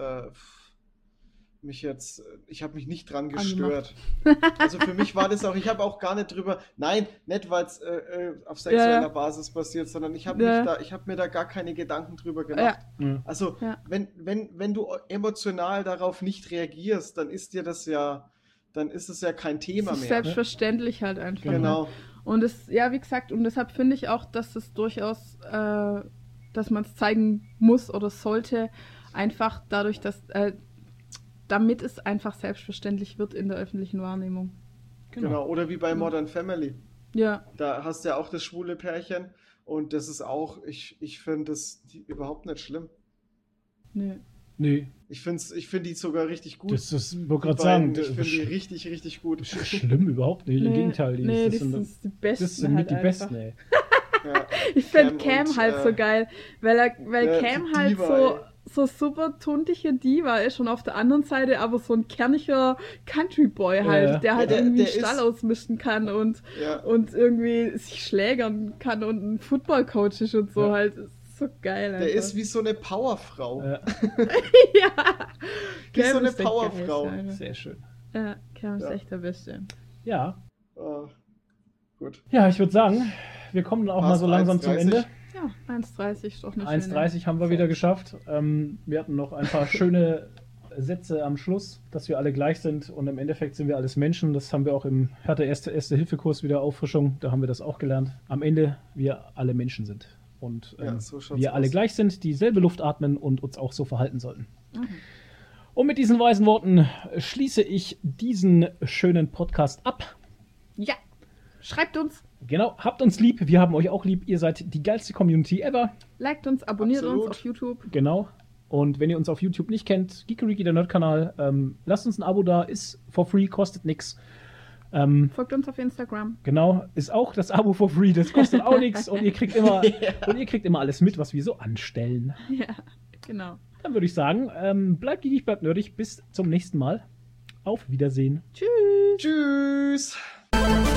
ich habe mich nicht dran gestört. Also für mich war das auch, ich habe auch gar nicht drüber, nicht weil es auf sexueller Basis passiert, sondern ich habe mir da gar keine Gedanken drüber gemacht. Ja. Also wenn du emotional darauf nicht reagierst, dann ist es ja kein Thema mehr. Selbstverständlich halt einfach. Genau. Ne? Und wie gesagt, und deshalb finde ich auch, dass es durchaus, dass man es zeigen muss oder sollte, einfach dadurch, dass damit es einfach selbstverständlich wird in der öffentlichen Wahrnehmung. Genau, oder wie bei Modern Family. Ja. Da hast du ja auch das schwule Pärchen und das ist auch, ich finde das überhaupt nicht schlimm. Nee. Ich finde die sogar richtig gut. Das wollte gerade sagen. Ich finde die richtig, richtig gut. Schlimm überhaupt nicht, im Gegenteil. Das sind die Besten. Das sind halt die Besten, ey. Ja. Ich finde Cam halt so geil, weil Cam halt so super tuntige Diva ist und auf der anderen Seite aber so ein kerniger Country-Boy halt, der halt irgendwie einen Stall ausmischen kann und irgendwie sich schlägern kann und ein Football-Coach ist und so halt. So geil, Alter. Der ist wie so eine Powerfrau. Ja. Wie so eine Powerfrau. Sehr schön. Ja, Cam ist echt der Beste. Ja. Gut. Ja, ich würde sagen, wir kommen auch mal so langsam zum Ende. Ja, 1,30 ist doch eine 1,30 haben wir wieder geschafft. Wir hatten noch ein paar schöne Sätze am Schluss, dass wir alle gleich sind und im Endeffekt sind wir alles Menschen. Das haben wir auch im Hertha Erste-Hilfe-Kurs wieder Auffrischung. Da haben wir das auch gelernt. Am Ende wir alle Menschen sind. Und wir alle gleich sind, dieselbe Luft atmen und uns auch so verhalten sollten. Mhm. Und mit diesen weisen Worten schließe ich diesen schönen Podcast ab. Ja, schreibt uns. Genau, habt uns lieb, wir haben euch auch lieb. Ihr seid die geilste Community ever. Liked uns, abonniert uns auf YouTube. Genau. Und wenn ihr uns auf YouTube nicht kennt, Geekeriki, der Nerd-Kanal, lasst uns ein Abo da, ist for free, kostet nichts. Folgt uns auf Instagram. Genau, ist auch das Abo for free, das kostet auch nichts und ihr kriegt immer alles mit, was wir so anstellen. Ja, genau. Dann würde ich sagen, bleibt geekig, bleibt nerdig, bis zum nächsten Mal. Auf Wiedersehen. Tschüss. Tschüss.